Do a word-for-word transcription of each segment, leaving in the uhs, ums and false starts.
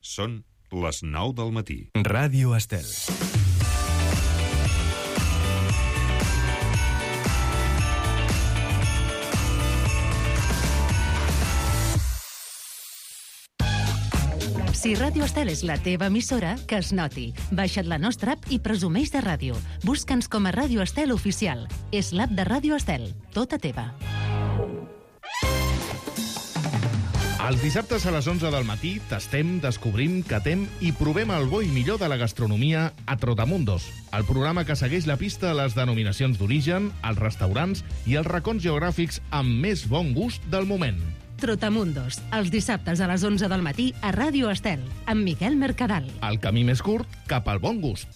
Són les nou del matí. Ràdio Estel. Si Ràdio Estel és la teva emissora, que es noti. Baixa't la nostra app i presumeix de ràdio. Busca'ns com a Ràdio Estel Oficial. És l'app de Ràdio Estel, tota teva. Els dissabtes a les onze del matí tastem, descobrim, catem i provem el bo i millor de la gastronomia a Trotamundos, el programa que segueix la pista a les denominacions d'origen, els restaurants i els racons geogràfics amb més bon gust del moment. Trotamundos, els dissabtes a les onze del matí a Ràdio Estel, amb Miquel Mercadal. El camí més curt cap al bon gust.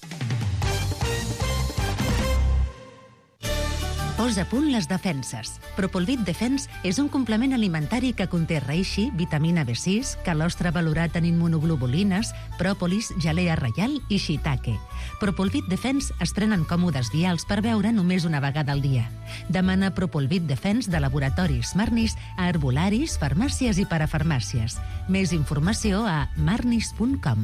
Posa a punt les defenses. Propolvit Defense és un complement alimentari que conté reishi, vitamina B sis, calostre valorat en immunoglobulines, pròpolis, gelea reial i shiitake. Propolvit Defense es prenen còmodes vials per beure només una vegada al dia. Demana Propolvit Defense de laboratoris Marnis a herbolaris, farmàcies i parafarmàcies. Més informació a marnis punt com.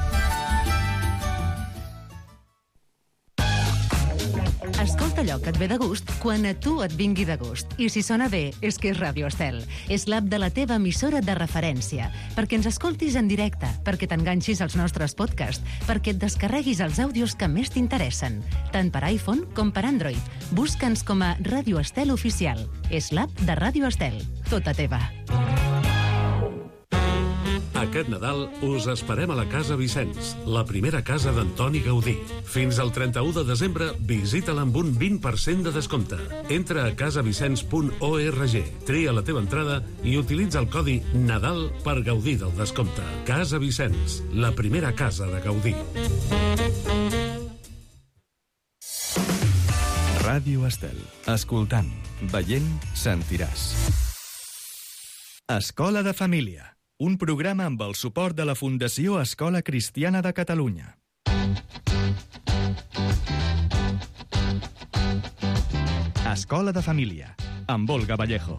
Escolta allò que et ve de gust quan a tu et vingui de gust. I si sona bé, és que és Ràdio Estel. És l'app de la teva emissora de referència. Perquè ens escoltis en directe, perquè t'enganxis als nostres podcasts, perquè et descarreguis els àudios que més t'interessen, tant per iPhone com per Android. Busca'ns com a Ràdio Estel Oficial. És l'app de Ràdio Estel, tota teva. Aquest Nadal us esperem a la Casa Vicenç, la primera casa d'Antoni Gaudí. Fins al trenta-u de desembre, visita-la amb un vint per cent de descompte. Entra a casa vicenç punt org, tria la teva entrada i utilitza el codi Nadal per gaudir del descompte. Casa Vicenç, la primera casa de Gaudí. Ràdio Estel. Escoltant, veient, sentiràs. Escola de Família. Un programa amb el suport de la Fundació Escola Cristiana de Catalunya. Escola de Família, amb Olga Vallejo.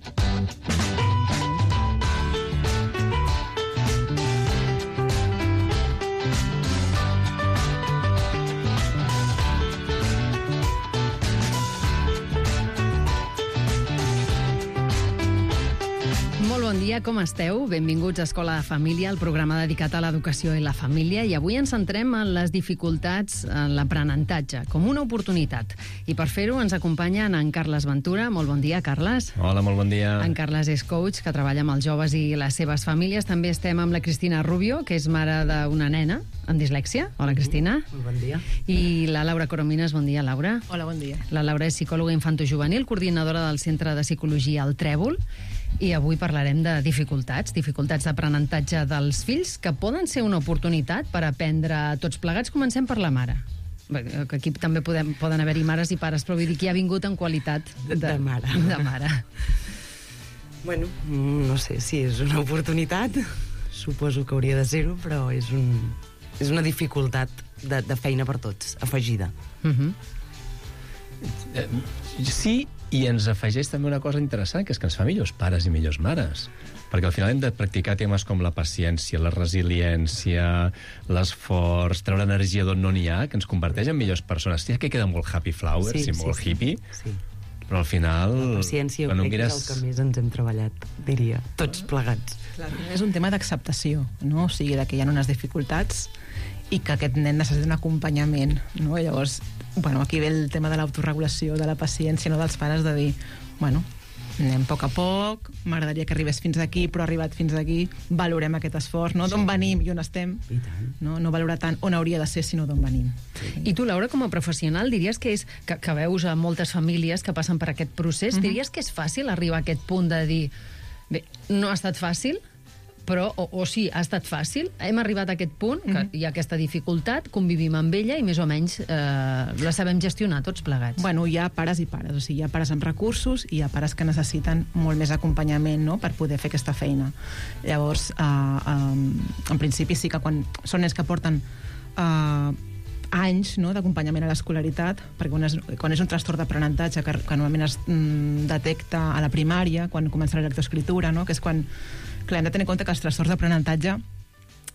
Bon dia, com esteu? Benvinguts a Escola de Família, el programa dedicat a l'educació i la família, i avui ens centrem en les dificultats en l'aprenentatge, com una oportunitat. I per fer-ho ens acompanya en Carles Ventura. Molt bon dia, Carles. Hola, molt bon dia. En Carles és coach, que treballa amb els joves i les seves famílies. També estem amb la Cristina Rubio, que és mare d'una nena amb dislèxia. Hola, Cristina. Molt bon dia. I la Laura Coromines. Bon dia, Laura. Hola, bon dia. La Laura és psicòloga infantojuvenil, coordinadora del Centre de Psicologia El Trèvol, i avui parlarem de dificultats, dificultats d'aprenentatge dels fills, que poden ser una oportunitat per aprendre tots plegats. Comencem per la mare. Que aquí també podem, poden haver-hi mares i pares, però vull dir que ha vingut en qualitat de, de mare. De mare. Bueno, no sé si és una oportunitat, suposo que hauria de ser-ho, però és, un, és una dificultat de, de feina per tots, afegida. Uh-huh. Eh, sí, i ens afegeix també una cosa interessant, que és que ens fa millors pares i millors mares. Perquè al final hem de practicar temes com la paciència, la resiliència, l'esforç, treure energia d'on no n'hi ha, que ens converteix en millors persones. Sí que queda molt happy flowers sí, i molt sí, hippie, sí. però al final... La paciència jo crec que és el que més ens hem treballat, diria, tots plegats. Clar, és un tema d'acceptació, no? O sigui, de que hi ha unes dificultats i que aquest nen necessita un acompanyament, no? I llavors, bueno, aquí ve el tema de l'autoregulació, de la paciència, no, dels pares, de dir, bueno, anem a poc a poc, m'agradaria que arribés fins aquí, però ha arribat fins aquí, valorem aquest esforç, no? D'on venim i on estem, no? No valorar tant on hauria de ser, sinó d'on venim. Sí. I tu, Laura, com a professional, diries que és que, que veus a moltes famílies que passen per aquest procés, uh-huh. diries que és fàcil arribar a aquest punt de dir, bé, no ha estat fàcil, però, o, o sí, ha estat fàcil, hem arribat a aquest punt, que mm-hmm. hi ha aquesta dificultat, convivim amb ella i més o menys eh, la sabem gestionar tots plegats. Bueno, hi ha pares i pares, o sigui, hi ha pares amb recursos i hi ha pares que necessiten molt més acompanyament, no?, per poder fer aquesta feina. Llavors, eh, eh, en principi sí que quan són nens que porten eh, anys, no?, d'acompanyament a l'escolaritat, perquè quan és, quan és un trastorn d'aprenentatge que, que normalment es mm, detecta a la primària, quan comença la lectoescriptura, no?, que és quan... Clar, hem de tenir en compte que els trastorns d'aprenentatge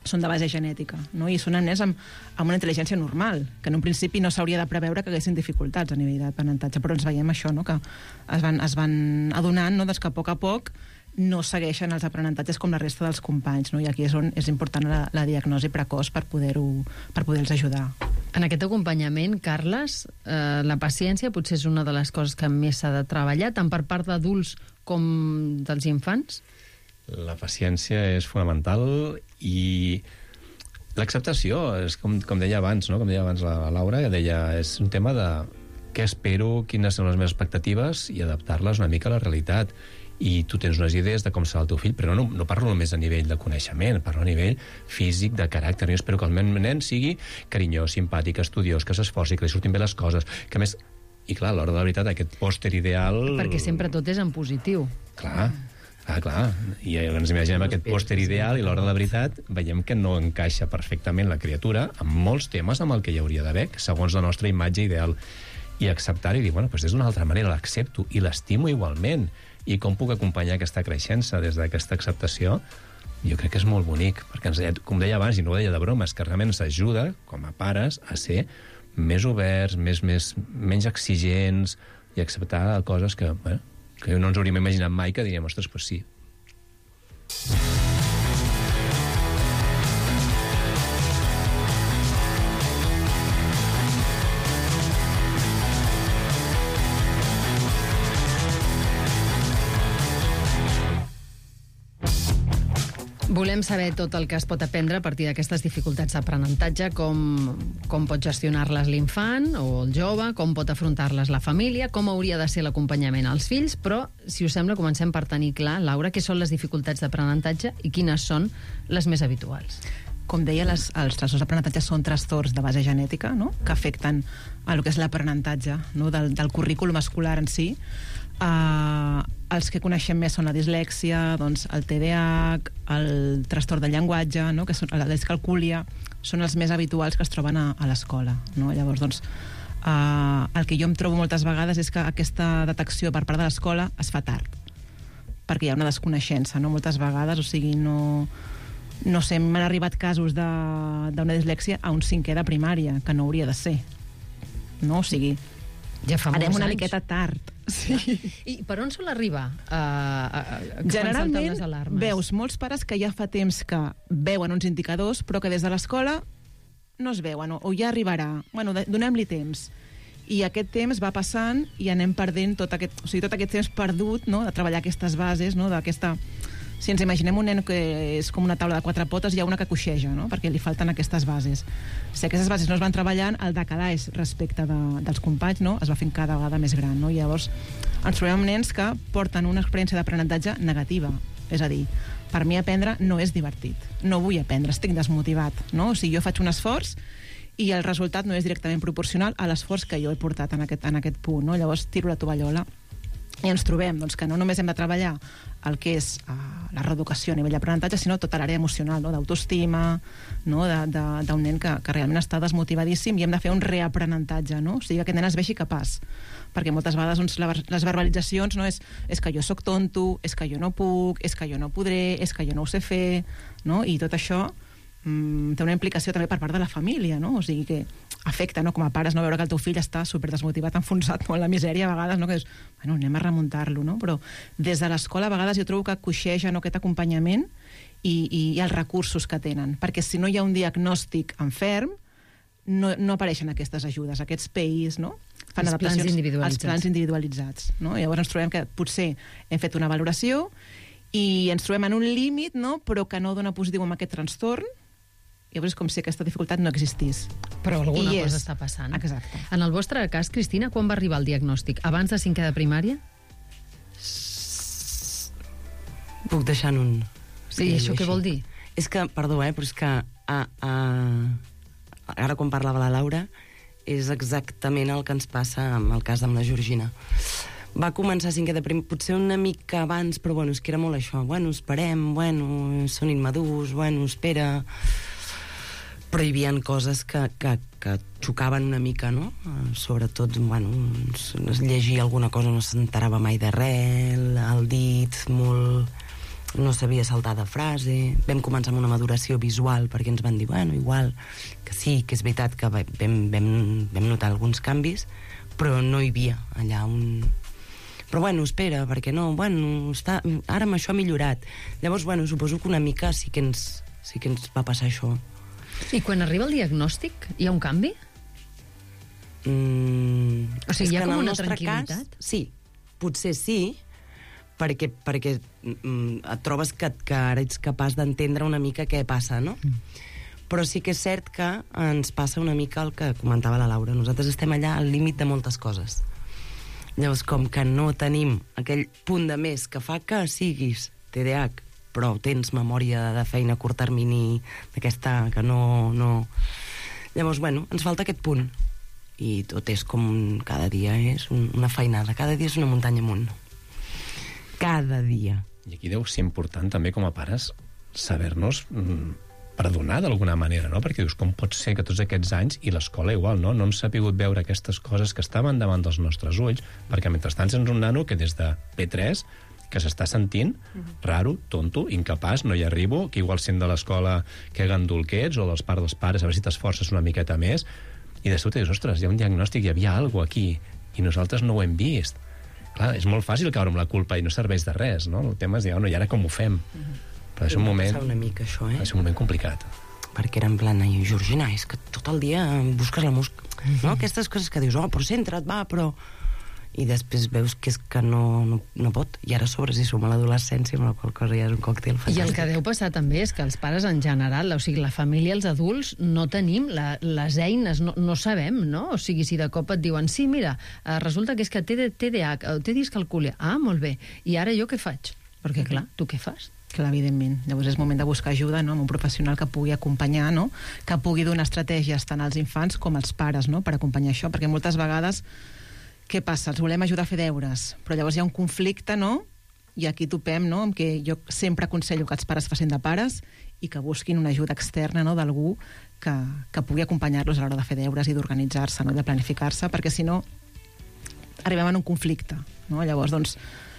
són de base genètica, no? I són nens amb, amb una intel·ligència normal, que en un principi no s'hauria de preveure que haguessin dificultats a nivell d'aprenentatge, però ens veiem això, no? Que es van, es van adonant, no? Des que a poc a poc no segueixen els aprenentatges com la resta dels companys, no? I aquí és on és important la, la diagnosi precoç per poder-ho per poder-los ajudar. En aquest acompanyament, Carles, eh, la paciència potser és una de les coses que més s'ha de treballar, tant per part d'adults com dels infants? La paciència és fonamental i l'acceptació, és com, com deia abans, no? Com deia abans la Laura, que deia, és un tema de què espero, quines són les meves expectatives i adaptar-les una mica a la realitat. I tu tens unes idees de com serà el teu fill, però no, no parlo només a nivell de coneixement, parlo a nivell físic, de caràcter. Jo espero que el meu nen sigui carinyós, simpàtic, estudiós, que s'esforci, que li surtin bé les coses, que a més... I clar, a l'hora de la veritat, aquest pòster ideal... Perquè sempre tot és en positiu. Clar, clar, clar. I ens imaginem aquest pòster ideal i a l'hora de la veritat veiem que no encaixa perfectament la criatura amb molts temes amb el que hi hauria d'haver, segons la nostra imatge ideal. I acceptar-ho i dir, bueno, doncs és d'una altra manera, l'accepto i l'estimo igualment. I com puc acompanyar aquesta creixença des d'aquesta acceptació? Jo crec que és molt bonic, perquè, ens, com deia abans, i no ho deia de broma, és que realment ens ajuda, com a pares, a ser més oberts, més, més, menys exigents i acceptar coses que, bueno, que no ens hauríem imaginat mai, que diríem, ostres, doncs sí. Volem saber tot el que es pot aprendre a partir d'aquestes dificultats d'aprenentatge, com, com pot gestionar-les l'infant o el jove, com pot afrontar-les la família, com hauria de ser l'acompanyament als fills, però, si us sembla, comencem per tenir clar, Laura, què són les dificultats d'aprenentatge i quines són les més habituals. Com deia, les, els trastorns d'aprenentatge són trastorns de base genètica, no? Que afecten a lo que és l'aprenentatge, no? del, del currículum escolar en si. Uh, els que coneixem més són la dislèxia, doncs el T D A H, el trastorn del llenguatge, no? Que són, la discalcúlia, són els més habituals que es troben a, a l'escola, no? Llavors, doncs, uh, el que jo em trobo moltes vegades és que aquesta detecció per part de l'escola es fa tard, perquè hi ha una desconeixença, no? Moltes vegades, o sigui, no... No sé, m'han arribat casos d'una dislèxia a un cinquè de primària, que no hauria de ser. No? O sigui, ja fa anem una anys. miqueta tard. Sí. I per on sol arribar? Uh, uh, Generalment les alarmes? Veus molts pares que ja fa temps que veuen uns indicadors, però que des de l'escola no es veuen, o ja arribarà. Bueno, donem-li temps. I aquest temps va passant i anem perdent tot aquest, o sigui, tot aquest temps perdut, no?, de treballar aquestes bases, no?, d'aquesta... Si ens imaginem un nen que és com una taula de quatre potes, hi ha una que coixeja, no?, perquè li falten aquestes bases. Si aquestes bases no es van treballant, el decalaix respecte de, dels companys, no?, es va fent cada vegada més gran, no? I llavors ens trobem amb nens que porten una experiència d'aprenentatge negativa. És a dir, per mi aprendre no és divertit. No vull aprendre, estic desmotivat, no? O sigui, jo faig un esforç i el resultat no és directament proporcional a l'esforç que jo he portat en aquest, en aquest punt, no? Llavors tiro la tovallola. I ens trobem doncs, que no només hem de treballar el que és uh, la reeducació a nivell d'aprenentatge, sinó tota l'àrea emocional, no? D'autoestima, no? d'un nen que, que realment està desmotivadíssim, i hem de fer un reaprenentatge, no? O sigui, que aquest nen es vegi capaç. Perquè moltes vegades doncs, la, les verbalitzacions no és, és que jo sóc tonto, és que jo no puc, és que jo no podré, és que jo no ho sé fer, no? I tot això mm, té una implicació també per part de la família, no? O sigui que afecta, no?, com a pares, no?, veure que el teu fill està superdesmotivat, enfonsat, no?, en la misèria, a vegades, no?, que és, bueno, anem a remuntar-lo, no? Però des de l'escola, a vegades, jo trobo que coixeja, no?, aquest acompanyament i, i, i els recursos que tenen. Perquè si no hi ha un diagnòstic en ferm, no, no apareixen aquestes ajudes, aquests P Is, no?, fan els plans individualitzats. Els plans individualitzats, no? I llavors ens trobem que potser hem fet una valoració i ens trobem en un límit, no?, però que no dona positiu amb aquest trastorn. Llavors és com si aquesta dificultat no existís. Però alguna I cosa és. està passant. Exacte. En el vostre cas, Cristina, quan va arribar el diagnòstic? Abans de cinquè de primària? Puc deixar en un... Sí, I això què vol dir? És que, perdó, eh, però és que a, a, ara quan parlava la Laura és exactament el que ens passa amb el cas amb la Georgina. Va començar a cinquè de primària, potser una mica abans, però bueno, és que era molt això. Bueno, esperem, bueno, són immadurs, bueno, espera... Però hi havia coses que, que, que xocaven una mica, no? Sobretot, bueno, llegia alguna cosa, no s'enterava mai de res, el dit molt... no sabia saltar de frase. Vam començar amb una maduració visual perquè ens van dir, bueno, igual que sí, que és veritat que vam, vam, vam notar alguns canvis, però no hi havia allà un... Però bueno, espera, perquè no, bueno, està... ara amb això ha millorat. Llavors, bueno, suposo que una mica sí que ens, sí que ens va passar això. I quan arriba el diagnòstic, hi ha un canvi? Mm, o sigui, hi ha com una tranquil·litat? Cas, sí, potser sí, perquè, perquè mm, et trobes que, que ara ets capaç d'entendre una mica què passa, no? Mm. Però sí que és cert que ens passa una mica el que comentava la Laura. Nosaltres estem allà al límit de moltes coses. Llavors, com que no tenim aquell punt de més que fa que siguis T D A H, però tens memòria de feina a curt termini d'aquesta que no, no... Llavors, bueno, ens falta aquest punt. I tot és com... Cada dia és una feinada, cada dia és una muntanya amunt. Cada dia. I aquí deu ser important també com a pares saber-nos mm, perdonar d'alguna manera, no? Perquè dius, com pot ser que tots aquests anys, i l'escola igual, no? No ens ha pogut veure aquestes coses que estaven davant dels nostres ulls, perquè mentrestant tens un nano que des de P tres que s'està sentint raro, tonto, incapaç, no hi arribo, que igual sent de l'escola que gandul que ets, o dels pares dels pares, a veure si t'esforces una miqueta més, i de sobte dius, ostres, hi ha un diagnòstic, hi havia alguna cosa aquí, i nosaltres no ho hem vist. Clar, és molt fàcil caure amb la culpa i no serveix de res, no? El tema és dir, oh, no, i ara com ho fem? Però és un moment... una mica, això, eh? És un moment complicat. Perquè era en plan, ai, Georgina, és que tot el dia busques la música, no? Aquestes coses que dius, oh, però centra't, va, però... I després veus que és que no, no, no pot. I ara a sobre si som a l'adolescència, amb la qual cosa ja és un còctel fantàstic. I el que deu passar també és que els pares en general, o sigui, la família, els adults, no tenim la, les eines, no, no sabem, no? O sigui, si de cop et diuen, sí, mira, eh, resulta que és que té T D A H, o té discalcúlia. Ah, molt bé. I ara jo què faig? Perquè, clar, tu què fas? Clar, evidentment. Llavors és moment de buscar ajuda, no?, amb un professional que pugui acompanyar, no?, que pugui donar estratègies tant als infants com als pares, no?, per acompanyar això, perquè moltes vegades què passa? Els volem ajudar a fer deures, però llavors hi ha un conflicte, no?, i aquí topem, no?, amb que jo sempre aconsello que els pares facin de pares i que busquin una ajuda externa, no?, d'algú que, que pugui acompanyar-los a l'hora de fer deures i d'organitzar-se, no?, i de planificar-se, perquè si no arribem en un conflicte, no? Llavors, doncs,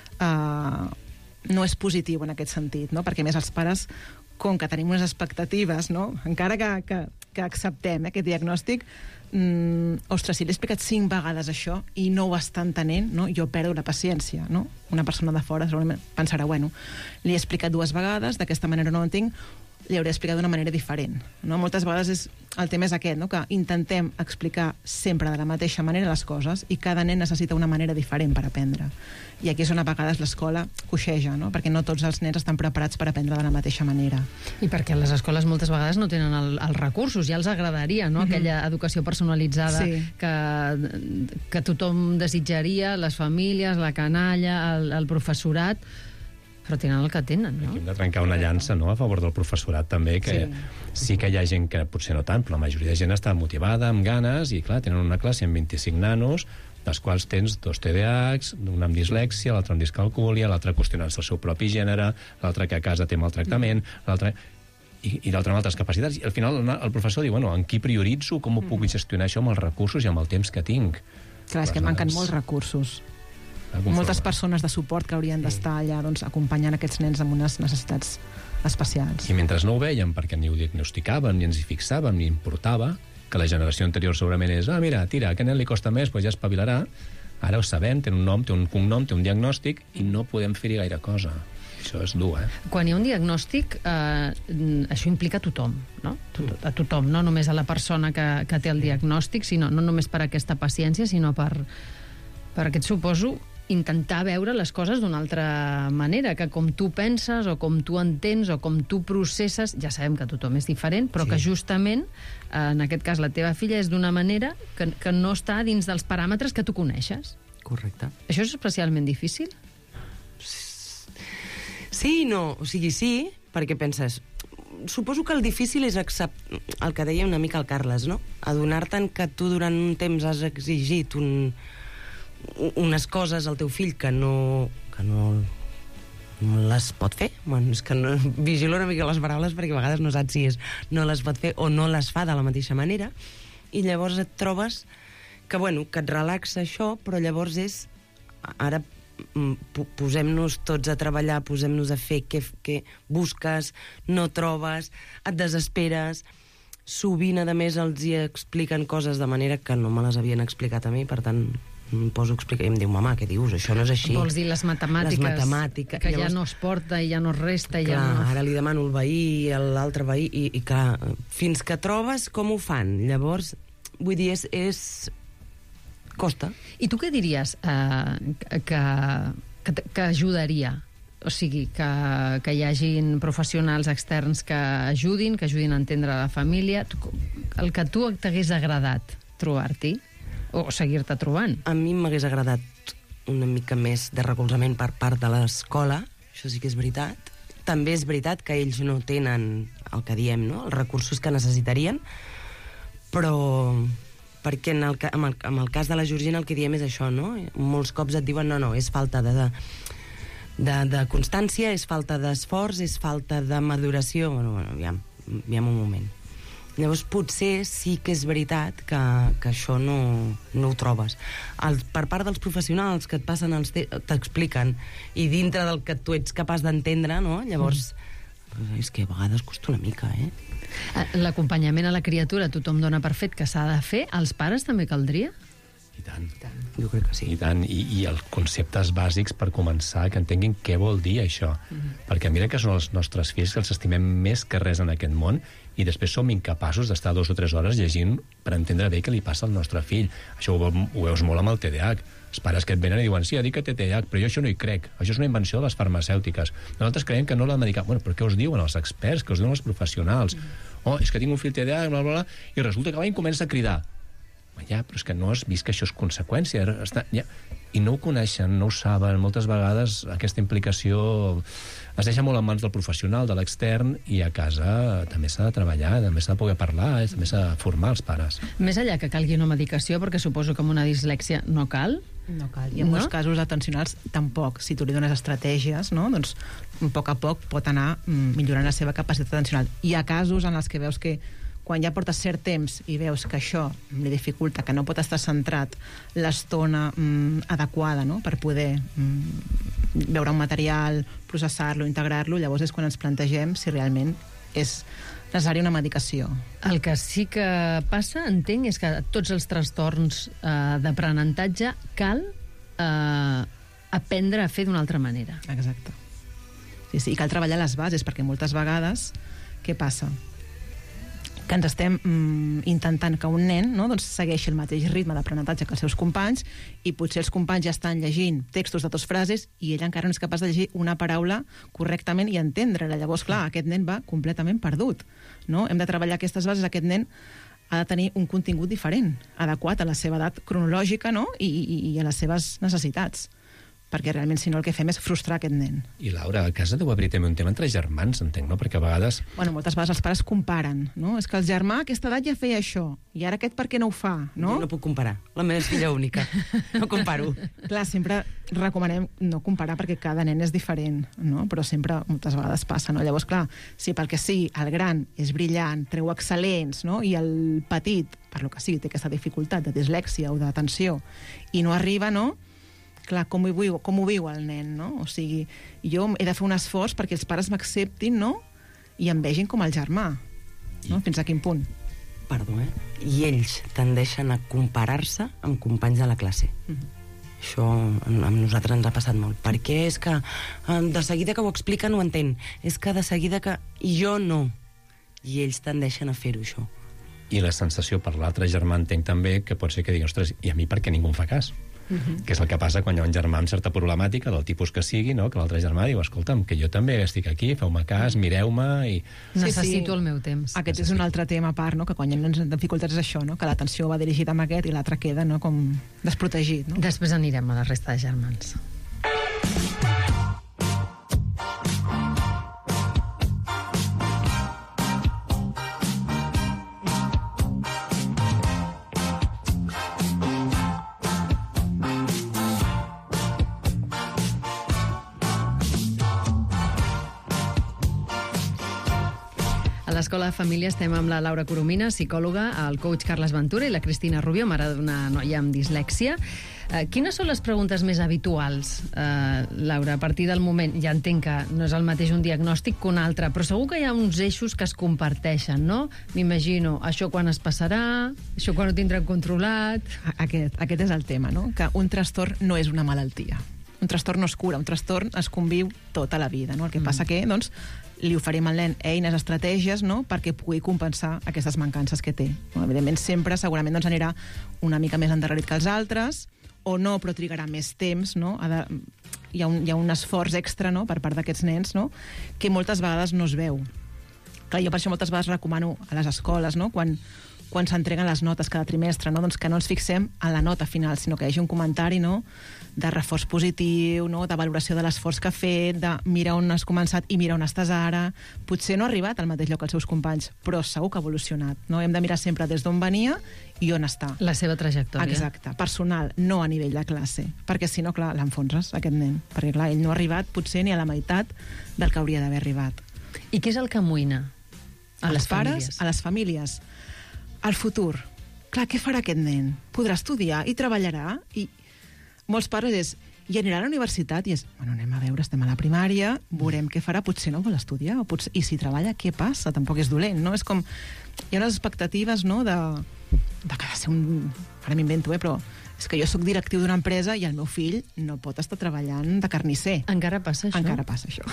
eh, no és positiu en aquest sentit, no?, perquè a més els pares, com que tenim unes expectatives, no?, encara que, que, que acceptem eh, aquest diagnòstic, Mm, ostres, si l'he explicat cinc vegades això i no ho està entenent, no? Jo perdo la paciència, no? Una persona de fora segurament pensarà, bueno, li he explicat dues vegades, d'aquesta manera no ho entenc, li hauré explicat d'una manera diferent, no? Moltes vegades és, el tema és aquest, no?, que intentem explicar sempre de la mateixa manera les coses i cada nen necessita una manera diferent per aprendre. I aquí és on a vegades l'escola coixeja, no?, perquè no tots els nens estan preparats per aprendre de la mateixa manera. I perquè les escoles moltes vegades no tenen el, els recursos, ja els agradaria, no?, mm-hmm. aquella educació personalitzada sí. que, que tothom desitjaria, les famílies, la canalla, el, el professorat, però tenen el que tenen, no? Aquí hem de trencar una llança, no?, a favor del professorat també, que sí. sí que hi ha gent que potser no tant, però la majoria de gent està motivada, amb ganes, i clar, tenen una classe amb vint-i-cinc nanos, dels quals tens dos T D A Hs, un amb dislèxia, l'altre amb discalcúlia, l'altre qüestionant-se el seu propi gènere, l'altre que a casa té maltractament, l'altre... i, i l'altre amb altres capacitats. I al final el professor diu, bueno, en qui prioritzo, com ho puc gestionar això amb els recursos i amb el temps que tinc? Clar, és que manquen molts recursos. Moltes persones de suport que haurien d'estar allà, doncs, acompanyant aquests nens amb unes necessitats especials. I mentre no ho veiem, perquè ni ho diagnosticaven, ni ens hi fixàvem, ni importava, que la generació anterior segurament és, ah, mira, tira, a aquest nen li costa més, doncs ja espavilarà. Ara ho sabem, té un nom, té un cognom, té un diagnòstic, i no podem fer-hi gaire cosa. Això és dur, eh? Quan hi ha un diagnòstic, eh, això implica a tothom, no? A tothom, no només a la persona que, que té el diagnòstic, sinó no només per aquesta paciència, sinó per, per aquest, suposo, intentar veure les coses d'una altra manera, que com tu penses o com tu entens o com tu processes, ja sabem que tothom és diferent, però sí. que justament, en aquest cas la teva filla, és d'una manera que, que no està dins dels paràmetres que tu coneixes. Correcte. Això és especialment difícil? Sí i no. O sigui, sí, perquè penses... Suposo que el difícil és accept... el que deia una mica el Carles, no? Adonar-te'n que tu durant un temps has exigit un... unes coses al teu fill que no, que no, no les pot fer. Bueno, és que no, vigilo una mica les paraules perquè a vegades no saps si és no les pot fer o no les fa de la mateixa manera, i llavors et trobes que, bueno, que et relaxa això, però llavors és ara posem-nos tots a treballar, posem-nos a fer què, què busques, no trobes, et desesperes. Sovint, a més, els hi expliquen coses de manera que no me les havien explicat a mi, per tant, em poso a explicar i em diu, mama, què dius? Això no és així. Vols dir les matemàtiques, les matemàtiques que llavors, ja no es porta i ja no es resta. Clar, ja no... ara li demano el veí, l'altre veí, i, i clar, fins que trobes com ho fan. Llavors, vull dir, és... és... costa. I tu què diries eh, que, que, que ajudaria? O sigui, que, que hi hagin professionals externs que ajudin, que ajudin a entendre la família. El que a tu t'hagués agradat trobar-t'hi o seguir-te trobant? A mi m'hagués agradat una mica més de recolzament per part de l'escola, això sí que és veritat. També és veritat que ells no tenen el que diem, no?, els recursos que necessitarien, però perquè en el, en, el, en el cas de la Georgina el que diem és això, no? Molts cops et diuen no, no, és falta de, de, de, de constància, és falta d'esforç, és falta de maduració. Bueno, bueno, aviam, aviam un moment. Llavors potser sí que és veritat que, que això no, no ho trobes. El, per part dels professionals que et passen els t'expliquen, i dintre del que tu ets capaç d'entendre, no? Llavors, mm. és que a vegades costa una mica, eh? L'acompanyament a la criatura tothom dona per fet que s'ha de fer. Els pares també caldria? I tant. I tant. Jo crec que sí. I tant. I, i els conceptes bàsics per començar, que entenguin què vol dir això. Mm-hmm. Perquè mira que són els nostres fills, que els estimem més que res en aquest món, i després som incapaços d'estar dues o tres hores llegint per entendre bé què li passa al nostre fill. Això ho, ho veus molt amb el T D A H. Els pares que et venen i diuen, sí, ha dit que té T D A H, però jo això no hi crec. Això és una invenció de les farmacèutiques. Nosaltres creiem que no l'ha medicat. Bueno, però què us diuen els experts, que us diuen els professionals? Mm. Oh, és que tinc un fill T D A H, bla, bla, bla, i resulta que va i comença a cridar. Ja, però és que no has vist que això és conseqüència. Està, ja. I no ho coneixen, no ho saben. Moltes vegades aquesta implicació es deixa molt en mans del professional, de l'extern, i a casa també s'ha de treballar, també s'ha de poder parlar, eh? També s'ha de formar els pares. Més enllà que calgui una medicació, perquè suposo que amb una dislèxia no cal. No cal. I en no? molts casos atencionals tampoc. Si tu li dones estratègies, no? Doncs a poc a poc pot anar millorant la seva capacitat atencional. Hi ha casos en els que veus que quan ja portes cert temps i veus que això li dificulta, que no pot estar centrat l'estona mm, adequada, no?, per poder mm, veure un material, processar-lo, integrar-lo, llavors és quan ens plantegem si realment és necessària una medicació. El que sí que passa, entenc, és que tots els trastorns eh, d'aprenentatge cal eh, aprendre a fer d'una altra manera. Exacte. Sí, sí, i cal treballar les bases, perquè moltes vegades què passa? Que ens estem mm, intentant que un nen, no, doncs segueixi el mateix ritme d'aprenentatge que els seus companys, i potser els companys ja estan llegint textos de dos frases i ell encara no és capaç de llegir una paraula correctament i entendre-la. Llavors, clar, aquest nen va completament perdut. No? Hem de treballar aquestes bases. Aquest nen ha de tenir un contingut diferent, adequat a la seva edat cronològica, no? I, i, i a les seves necessitats. Perquè realment, si no, el que fem és frustrar aquest nen. I, Laura, a casa deu haver també un tema entre germans, entenc, no? Perquè a vegades... Bueno, moltes vegades els pares comparen, no? És que el germà a aquesta edat ja feia això, i ara aquest per què no ho fa, no? Jo no puc comparar. La meva és filla única. No comparo. Clar, sempre recomanem no comparar perquè cada nen és diferent, no? Però sempre, moltes vegades passa, no? Llavors, clar, si pel que sigui el gran és brillant, treu excel·lents, no? I el petit, per lo que sigui, té aquesta dificultat de dislèxia o d'atenció, i no arriba, no? Clar, com ho viu, com ho viu el nen, no? O sigui, jo he de fer un esforç perquè els pares m'acceptin, no? I em vegin com el germà, no? Fins a quin punt? Perdó, eh? I ells tendeixen a comparar-se amb companys de la classe. Mm-hmm. Això amb nosaltres ens ha passat molt. Perquè és que de seguida que ho expliquen ho entén. És que de seguida que... I jo no. I ells tendeixen a fer-ho, això. I la sensació per l'altre germà entenc també que pot ser que digui, ostres, i a mi per què ningú em fa cas? Uh-huh. Que és el que passa quan hi ha un germà amb certa problemàtica del tipus que sigui, no? Que l'altre germà diu, escolta'm, que jo també estic aquí, feu-me cas, mireu-me i... Necessito sí, sí. el meu temps. Aquest Necessito. És un altre tema a part, no? Que quan hi ha dificultats és això, no? Que l'atenció va dirigida amb aquest i l'altre queda, no? Com desprotegit, no? Després anirem a la resta de germans. l'Escola de Família estem amb la Laura Coromina, psicòloga, el coach Carles Ventura i la Cristina Rubio, mare d'una noia amb dislèxia. Eh, quines són les preguntes més habituals, eh, Laura, a partir del moment? Ja entenc que no és el mateix un diagnòstic que un altre, però segur que hi ha uns eixos que es comparteixen, no? M'imagino, això quan es passarà, això quan ho tindran controlat... Aquest, aquest és el tema, no? Que un trastorn no és una malaltia. Un trastorn no es cura, un trastorn es conviu tota la vida, no? El que mm. passa que, doncs, li oferim al nen eines, estratègies, no?, perquè pugui compensar aquestes mancances que té. No? Evidentment, sempre, segurament, doncs, anirà una mica més endarrerit que els altres, o no, però trigarà més temps, no? Ha de... hi, ha un, hi ha un esforç extra, no?, per part d'aquests nens, no?, que moltes vegades no es veu. Clar, jo per això moltes vegades recomano a les escoles, no?, quan, quan s'entreguen les notes cada trimestre, no?, doncs que no ens fixem en la nota final, sinó que hi hagi un comentari, no?, de reforç positiu, no?, de valoració de l'esforç que ha fet, de mirar on has començat i mirar on estàs ara. Potser no ha arribat al mateix lloc que els seus companys, però segur que ha evolucionat, no? Hem de mirar sempre des d'on venia i on està. La seva trajectòria. Exacte, personal, no a nivell de classe, perquè si no, clar, l'enfonses, aquest nen, perquè clar, ell no ha arribat potser ni a la meitat del que hauria d'haver arribat. I què és el que amoïna a, a les les pares, famílies? a les famílies? El futur. Clar, què farà aquest nen? Podrà estudiar i treballarà? I molts pares és, i anirà a la universitat? I és, bueno, anem a veure, estem a la primària, veurem què farà, potser no vol estudiar, o potser, i si treballa, què passa? Tampoc és dolent, no? És com, hi ha unes expectatives, no?, de, de que ha de ser un... Ara m'invento, eh, però és que jo sóc directiu d'una empresa i el meu fill no pot estar treballant de carnisser. Encara passa això? Encara passa això.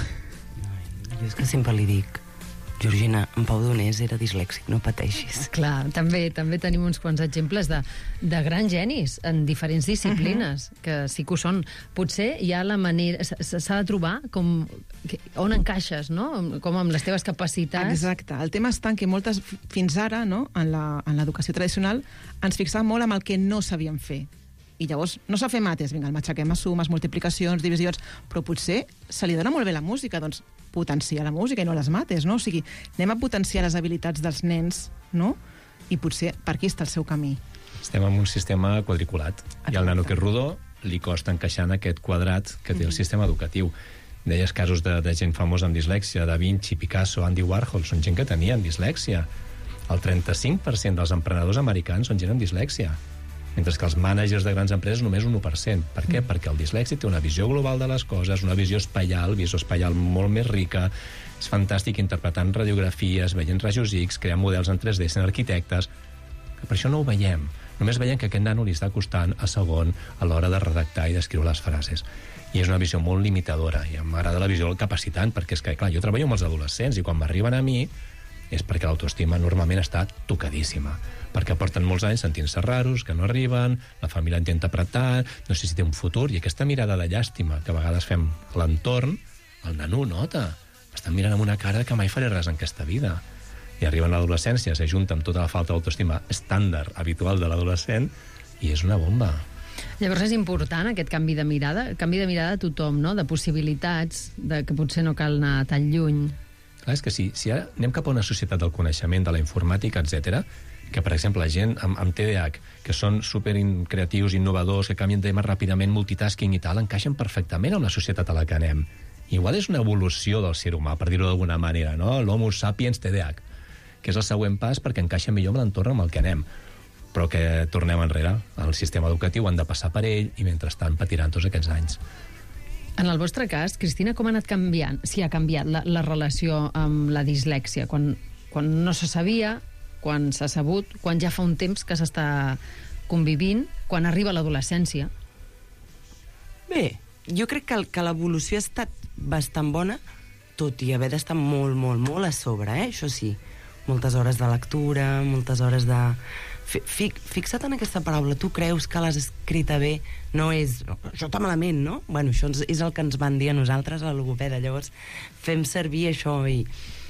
Jo és que sempre li dic, Georgina, en Pau Donés era dislèxic, no pateixis. Clar, també també tenim uns quants exemples de, de grans genis en diferents disciplines, uh-huh. que sí que ho són. Potser hi ha la manera... S'ha de trobar com, on encaixes, no?, com amb les teves capacitats. Exacte. El tema està en que moltes, fins ara, no?, en l'educació tradicional, ens fixàvem molt amb el que no sabíem fer. I llavors, no s'ha fet mates, vinga, el matxaquem a sumes, multiplicacions, divisions, però potser se li dona molt bé la música, doncs potenciar la música i no les mates, no? O sigui, anem a potenciar les habilitats dels nens, no? I potser per aquí està el seu camí. Estem en un sistema quadriculat. I al nano que és rodó li costa encaixar en aquest quadrat que té el sistema educatiu. Deies casos de, de gent famosa amb dislèxia, Da Vinci, Picasso, Andy Warhol, són gent que tenien dislèxia. El trenta-cinc per cent dels emprenedors americans són gent amb dislèxia, mentre que els mànagers de grans empreses només un u per cent. Per què? Mm. Perquè el dislèxic té una visió global de les coses, una visió espaial, visió espaial molt més rica, és fantàstic interpretant radiografies, veient rajos X, creant models en tres D, sent arquitectes. Per això no ho veiem. Només veiem que a aquest nano li està costant a segon a l'hora de redactar i d'escriure les frases. I és una visió molt limitadora, i m'agrada la visió capacitant, perquè és que, clar, jo treballo amb els adolescents i quan m'arriben a mi és perquè l'autoestima normalment està tocadíssima, perquè porten molts anys sentint-se raros, que no arriben, la família intenta apretar, no sé si té un futur, i aquesta mirada de llàstima que a vegades fem a l'entorn, el nano nota, m'estan mirant amb una cara que mai faré res en aquesta vida. I arriben a l'adolescència, s'ajunta amb tota la falta d'autoestima estàndard, habitual de l'adolescent, i és una bomba. Llavors és important aquest canvi de mirada, canvi de mirada a tothom, no?, de possibilitats, de que potser no cal anar tan lluny. Clar, és que si, si ara anem cap a una societat del coneixement, de la informàtica, etcètera, que, per exemple, la gent amb, amb T D A H, que són supercreatius, innovadors, que canvien temes ràpidament, multitasking i tal, encaixen perfectament amb la societat a la que anem. Igual és una evolució del ser humà, per dir-ho d'alguna manera, no? L'Homo sapiens T D A H, que és el següent pas perquè encaixa millor amb l'entorn amb el que anem. Però que tornem enrere. El sistema educatiu han de passar per ell i, mentrestant, patiran tots aquests anys. En el vostre cas, Cristina, com ha anat canviant, si ha canviat la, la relació amb la dislèxia? Quan, quan no se sabia, quan s'ha sabut, quan ja fa un temps que s'està convivint, quan arriba l'adolescència? Bé, jo crec que, que l'evolució ha estat bastant bona, tot i haver d'estar molt, molt, molt a sobre, eh? Això sí. Moltes hores de lectura, moltes hores de... Fic, fixa't en aquesta paraula, tu creus que l'has escrita bé, no és... Això està malament, no? Bueno, això és el que ens van dir a nosaltres, a la logopeda. Llavors, fem servir això i...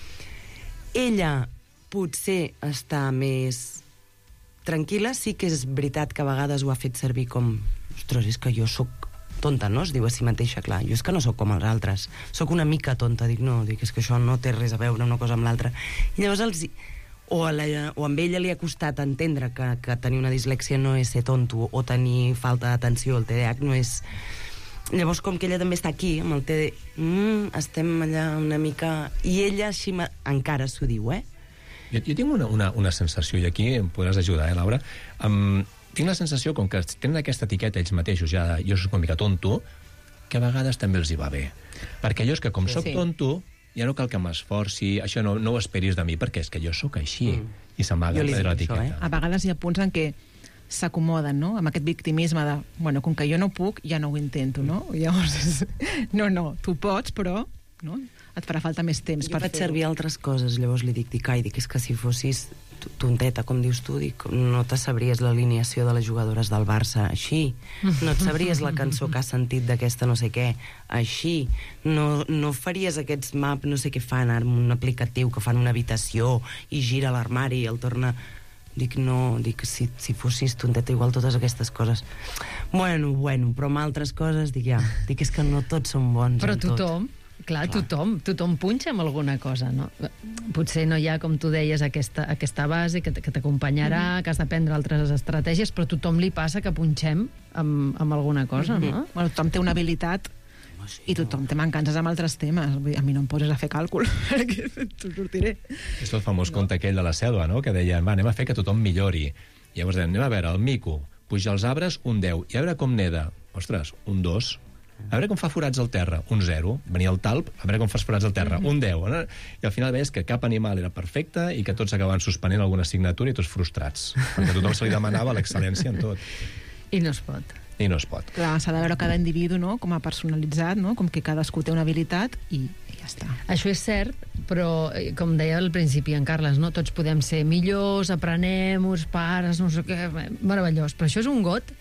Ella potser està més tranquil·la, sí que és veritat que a vegades ho ha fet servir com... Ostres, és que jo sóc tonta, no? Es diu a si mateixa, clar. Jo és que no sóc com els altres. Sóc una mica tonta, dic, no, dic, és que això no té res a veure una cosa amb l'altra. I llavors els... O, a la, o amb ella li ha costat entendre que, que tenir una dislèxia no és ser tonto o tenir falta d'atenció, el T D A H no és... Llavors, com que ella també està aquí, amb el T D A H, mm, estem allà una mica... I ella així encara s'ho diu, eh? Jo, jo tinc una, una, una sensació, i aquí em podràs ajudar, eh, Laura? Um, tinc la sensació, com que tenen aquesta etiqueta ells mateixos, ja, jo soc una mica tonto, que a vegades també els hi va bé. Perquè allò és que, com soc Sí. tonto, ja no cal que m'esforci, això no, no ho esperis de mi, perquè és que jo sóc així, mm. i s'amaga Jo li darrere dic això, l'etiqueta. A vegades hi ha punts en què s'acomoden, no?, amb aquest victimisme de, bueno, com que jo no puc, ja no ho intento, no? Llavors, és, no, no, tu pots, però, no?, et farà falta més temps Jo per faig fer-ho. servir altres coses, llavors li dic, dic, ai, dic, és que si fossis tonteta, com dius tu, dic, no te sabries l'alineació de les jugadores del Barça així, no et sabries la cançó que has sentit d'aquesta no sé què així, no, no faries aquests map, no sé què fan ara, un aplicatiu que fan una habitació i gira l'armari i el torna... Dic, no, dic, si, si fossis tonteta, igual totes aquestes coses. Bueno, bueno, però amb altres coses, dic, ja, dic, és que no tots són bons Però en tot. tothom, clar, Clar. tothom, tothom punxa amb alguna cosa, no? Potser no hi ha, com tu deies, aquesta, aquesta base que, t- que t'acompanyarà, mm. que has d'aprendre altres estratègies, però a tothom li passa que punxem amb, amb alguna cosa, mm -hmm. no? Bueno, tothom té una habilitat i tothom té mancances amb altres temes. Vull dir, a mi no em poses a fer càlcul, perquè t'ho sortiré. És el famós no. conte aquell de la selva, no?, que deien, va, anem a fer que tothom millori. I llavors deien, anem a veure, el mico puja als arbres, un deu, i a veure com neda. Ostres, un dos. A veure com fa forats al terra, un zero. Venia el talp, a veure com fas forats al terra, un deu. No? I al final veies que cap animal era perfecte i que tots acabaven suspenent alguna assignatura i tots frustrats, perquè a tothom se li demanava l'excel·lència en tot. I no es pot. I no es pot. Clar, s'ha de veure cada individu, no?, com a personalitzat, no?, com que cadascú té una habilitat i, i ja està. Això és cert, però, eh, com deia al principi en Carles, no? Tots podem ser millors, aprenem-nos, pares, no sé què, meravellós. Però això és un got,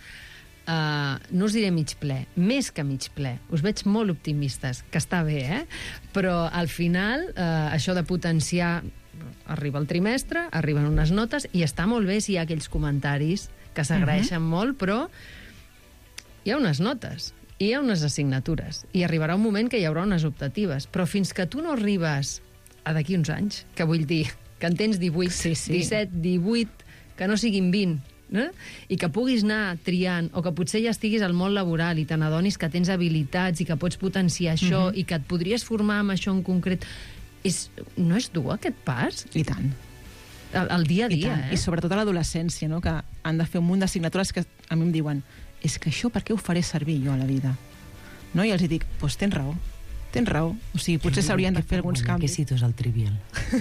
uh, no us diré mig ple, més que mig ple. Us veig molt optimistes, que està bé, eh? Però al final, uh, això de potenciar... Arriba el trimestre, arriben unes notes, i està molt bé si hi ha aquells comentaris que s'agraeixen uh-huh. molt, però hi ha unes notes, i hi ha unes assignatures, i arribarà un moment que hi haurà unes optatives, però fins que tu no arribes a d'aquí uns anys, que vull dir, que en tens divuit, sí, sí. disset, divuit, que no siguin vint, no? I que puguis anar triant, o que potser ja estiguis al món laboral i te n'adonis que tens habilitats i que pots potenciar això, uh-huh. i que et podries formar amb això en concret, és, no és dur aquest pas? I tant. El, el dia a I, dia, tant. eh? I sobretot a l'adolescència, no?, que han de fer un munt d'assignatures que a mi em diuen, és que això per què ho faré servir jo a la vida? No? I els hi dic, doncs tens raó, tens raó. O sigui, potser s'haurien de fer alguns canvis. Que citos al trivial.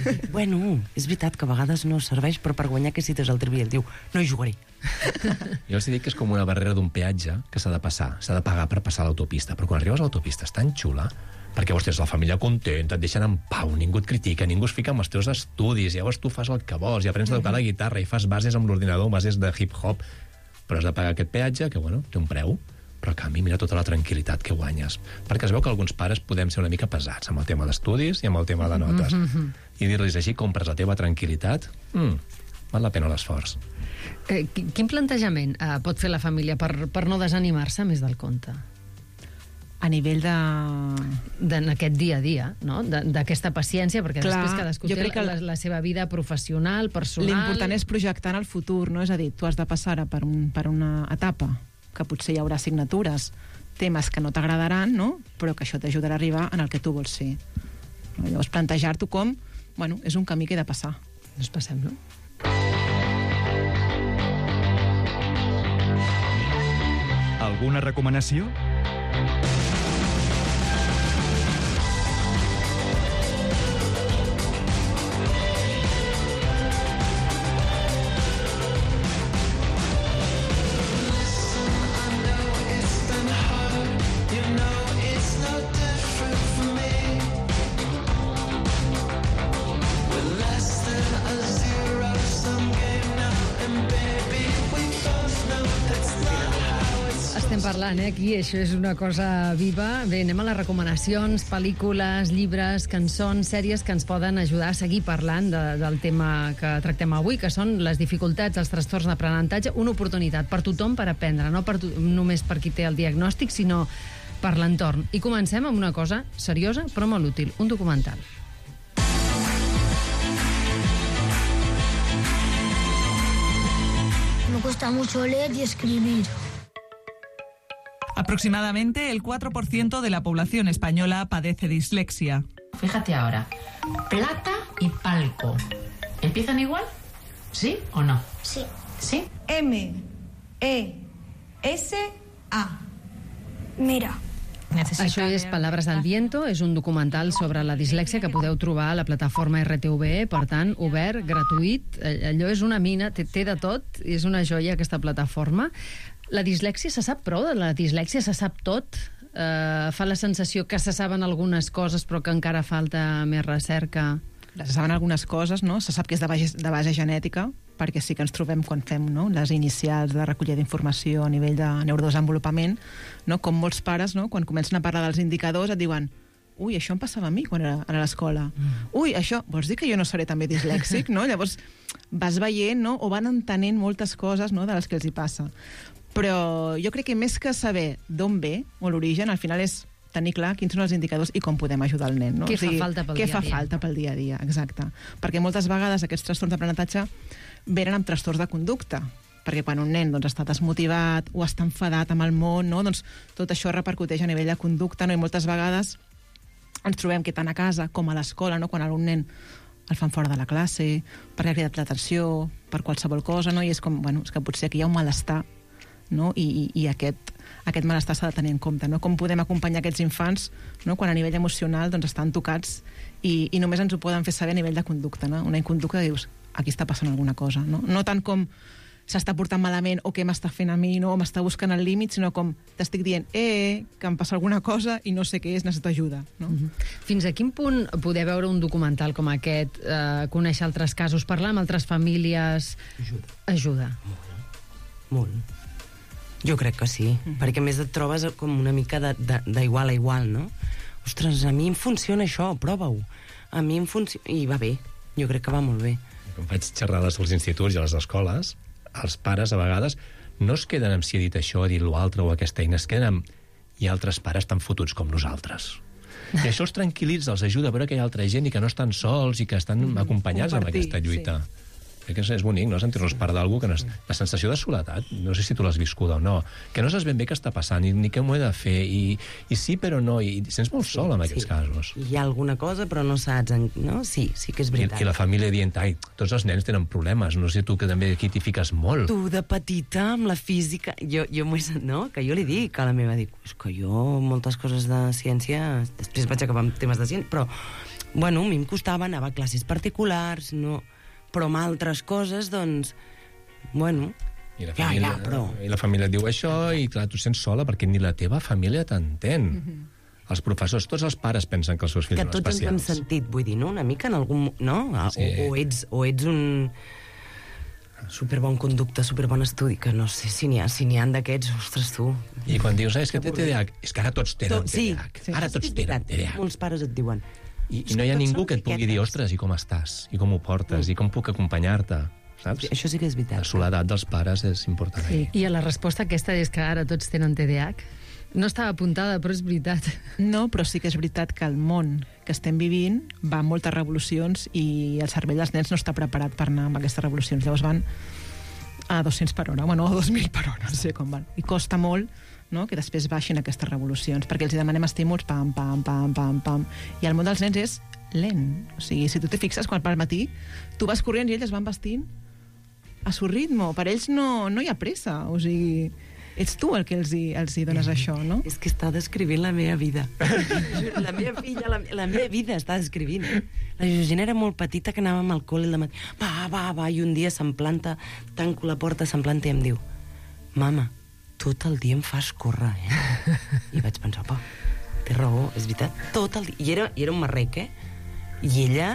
Bueno, és veritat que a vegades no serveix, però per guanyar que citos al trivial diu, no hi jugaré. Jo els dic que és com una barrera d'un peatge que s'ha de passar, s'ha de pagar per passar l'autopista, però quan arribes a l'autopista és tan xula, perquè llavors tens la família contenta, et deixen en pau, ningú et critica, ningú es fica amb els teus estudis, llavors tu fas el que vols, i aprens a tocar la guitarra, i fas bases amb l'ordinador, bases de hip-hop, però has de pagar aquest peatge, que, bueno, té un preu, però a canvi mira tota la tranquil·litat que guanyes. Perquè es veu que alguns pares podem ser una mica pesats amb el tema d'estudis i amb el tema de notes. Mm-hmm. I dir-los així, compres la teva tranquil·litat, mm, val la pena l'esforç. Eh, quin plantejament eh, pot fer la família per, per no desanimar-se més del compte? A nivell de... En aquest dia a dia, no? D'aquesta paciència, perquè Clar, després cadascú jo té crec que la, la seva vida professional, personal... L'important és projectar en el futur, no? És a dir, tu has de passar ara per, un, per una etapa que potser hi haurà assignatures, temes que no t'agradaran, no?, però que això t'ajudarà a arribar en el que tu vols ser. No? Llavors, plantejar-t'ho com, bueno, és un camí que he de passar. Ens passem, no? Alguna recomanació? Estem parlant, eh, aquí, això és una cosa viva. Bé, anem a les recomanacions, pel·lícules, llibres, cançons, sèries que ens poden ajudar a seguir parlant de, del tema que tractem avui, que són les dificultats, els trastorns d'aprenentatge, una oportunitat per tothom per aprendre, no per to només per qui té el diagnòstic, sinó per l'entorn. I comencem amb una cosa seriosa, però molt útil, un documental. Me cuesta mucho leer y escribir. Aproximadamente el cuatro por ciento de la población española padece dislexia. Fíjate ahora, plata y palco. ¿Empiezan igual? ¿Sí o no? Sí. ¿Sí? M, E, S, A. Mira. Això és Palabras al Viento, és un documental sobre la dislèxia que podeu trobar a la plataforma R T V E, per tant, obert, gratuït, allò és una mina, té, té de tot, és una joia aquesta plataforma. La dislèxia, se sap prou de la dislèxia? Se sap tot? Uh, fa la sensació que se saben algunes coses però que encara falta més recerca? Se saben algunes coses, no? Se sap que és de base, de base genètica, perquè sí que ens trobem quan fem, no?, les inicials de recollida d'informació a nivell de neurodesenvolupament, no?, com molts pares, no?, quan comencen a parlar dels indicadors et diuen: ui, això em passava a mi quan era a l'escola. Mm. Ui, això, vols dir que jo no seré també dislèxic, no? Llavors vas veient, no?, o van entenent moltes coses, no?, de les que els hi passa. Però jo crec que més que saber d'on ve, o l'origen, al final és tenir clar quins són els indicadors i com podem ajudar el nen. No? Què o sigui, fa falta pel què dia a fa dia. falta pel dia a dia, exacte. Perquè moltes vegades aquests trastorns d'aprenentatge venen amb trastorns de conducta, perquè quan un nen doncs, està desmotivat o està enfadat amb el món, no? Doncs tot això repercuteix a nivell de conducta, no? I moltes vegades ens trobem que tant a casa com a l'escola, no? Quan algun nen el fan fora de la classe, perquè ha cridat l'atenció, per qualsevol cosa, no? I és com, bueno, és que potser aquí hi ha un malestar, no? I, i, i aquest, aquest malestar s'ha de tenir en compte, no? Com podem acompanyar aquests infants, no?, quan a nivell emocional doncs, estan tocats i, i només ens ho poden fer saber a nivell de conducta, no? Una inconducta que dius, aquí està passant alguna cosa, no? No tant com s'està portant malament o què m'està fent a mi, no? O m'està buscant el límit, sinó com t'estic dient, eh, que em passa alguna cosa i no sé què és, necessito ajuda, no? Mm-hmm. Fins a quin punt poder veure un documental com aquest, eh, conèixer altres casos, parlar amb altres famílies... Ajuda. Ajuda. Molt. Molt. Jo crec que sí, mm-hmm. perquè a més et trobes com una mica d'igual a igual, no? Ostres, a mi em funciona això, prova-ho. A mi em funciona... I va bé, jo crec que va molt bé. Quan faig xerrades als instituts i a les escoles, els pares, a vegades, no es queden amb si he dit això, he dit l'altre o aquesta eina, es queden amb hi ha altres pares tan fotuts com nosaltres. I això els tranquil·litza, els ajuda a veure que hi ha altra gent i que no estan sols i que estan mm, acompanyats en aquesta lluita. Sí. Crec que és bonic, no?, sentir-nos part d'algú que no és... La sensació de soledat, no sé si tu l'has viscuda o no, que no saps ben bé què està passant ni, ni què m'ho he de fer, i, i sí però no, i sents molt sol en aquests sí. casos. Hi ha alguna cosa però no saps, no? Sí, sí que és veritat. I, i la família dient, ai, tots els nens tenen problemes, no sé tu que també aquí t'hi fiques molt. Tu de petita, amb la física, jo, jo m'ho he... No? Que jo li dic a la meva, dic, és que jo moltes coses de ciència, després vaig acabar amb temes de ciència, però, bueno, a mi em costava, anava a classes particulars, no... però amb altres coses, doncs, bueno, I la ja, família, ja, però... I la família et diu això, i clar, tu sents sola perquè ni la teva família t'entén. Mm-hmm. Els professors, tots els pares pensen que els seus fills que són tots especials. ens hem sentit, vull dir, no? Una mica en algun... No? Sí. O, o, ets, o ets un superbon conducte, superbon estudi, que no sé si n'hi ha, si n'hi ha d'aquests, ostres, tu... I quan dius, ah, és que té T D A H, és que ara tots tenen sí, T D A H. Sí, Ara sí, tots sí, tenen T D A H. Molts pares et diuen... I, I no hi ha ningú que et pugui dir, ostres, i com estàs? I com ho portes? Mm. I com puc acompanyar-te? Saps? Això sí que és veritat. La soledat dels pares és important. Sí. I a la resposta aquesta és que ara tots tenen T D A H. No estava apuntada, però és veritat. No, però sí que és veritat que el món que estem vivint va amb moltes revolucions i el cervell dels nens no està preparat per anar amb aquestes revolucions. Llavors van a dos-cents per hora, bueno, a dos mil per hora, no sé com van. I costa molt, no?, que després baixin aquestes revolucions, perquè els demanem estímuls, pam, pam, pam, pam, pam. I el món dels nens és lent. O sigui, si tu te fixes, quan pel matí tu vas corrent i ells es van vestint a su ritmo. Per ells no, no hi ha pressa. O sigui, ets tu el que els hi, els hi dones això, no? És que està descrivint la meva vida. La meva filla, la, la meva vida està descrivint. La Georgina era molt petita, que anàvem al col·le al matí. Va, va, va, i un dia se'm planta, tanco la porta, se'm planta i em diu, mama, tot el dia em fas córrer, eh? I vaig pensar, pa, té raó, és veritat, tot el dia. I era, i era un marrec, eh? I ella...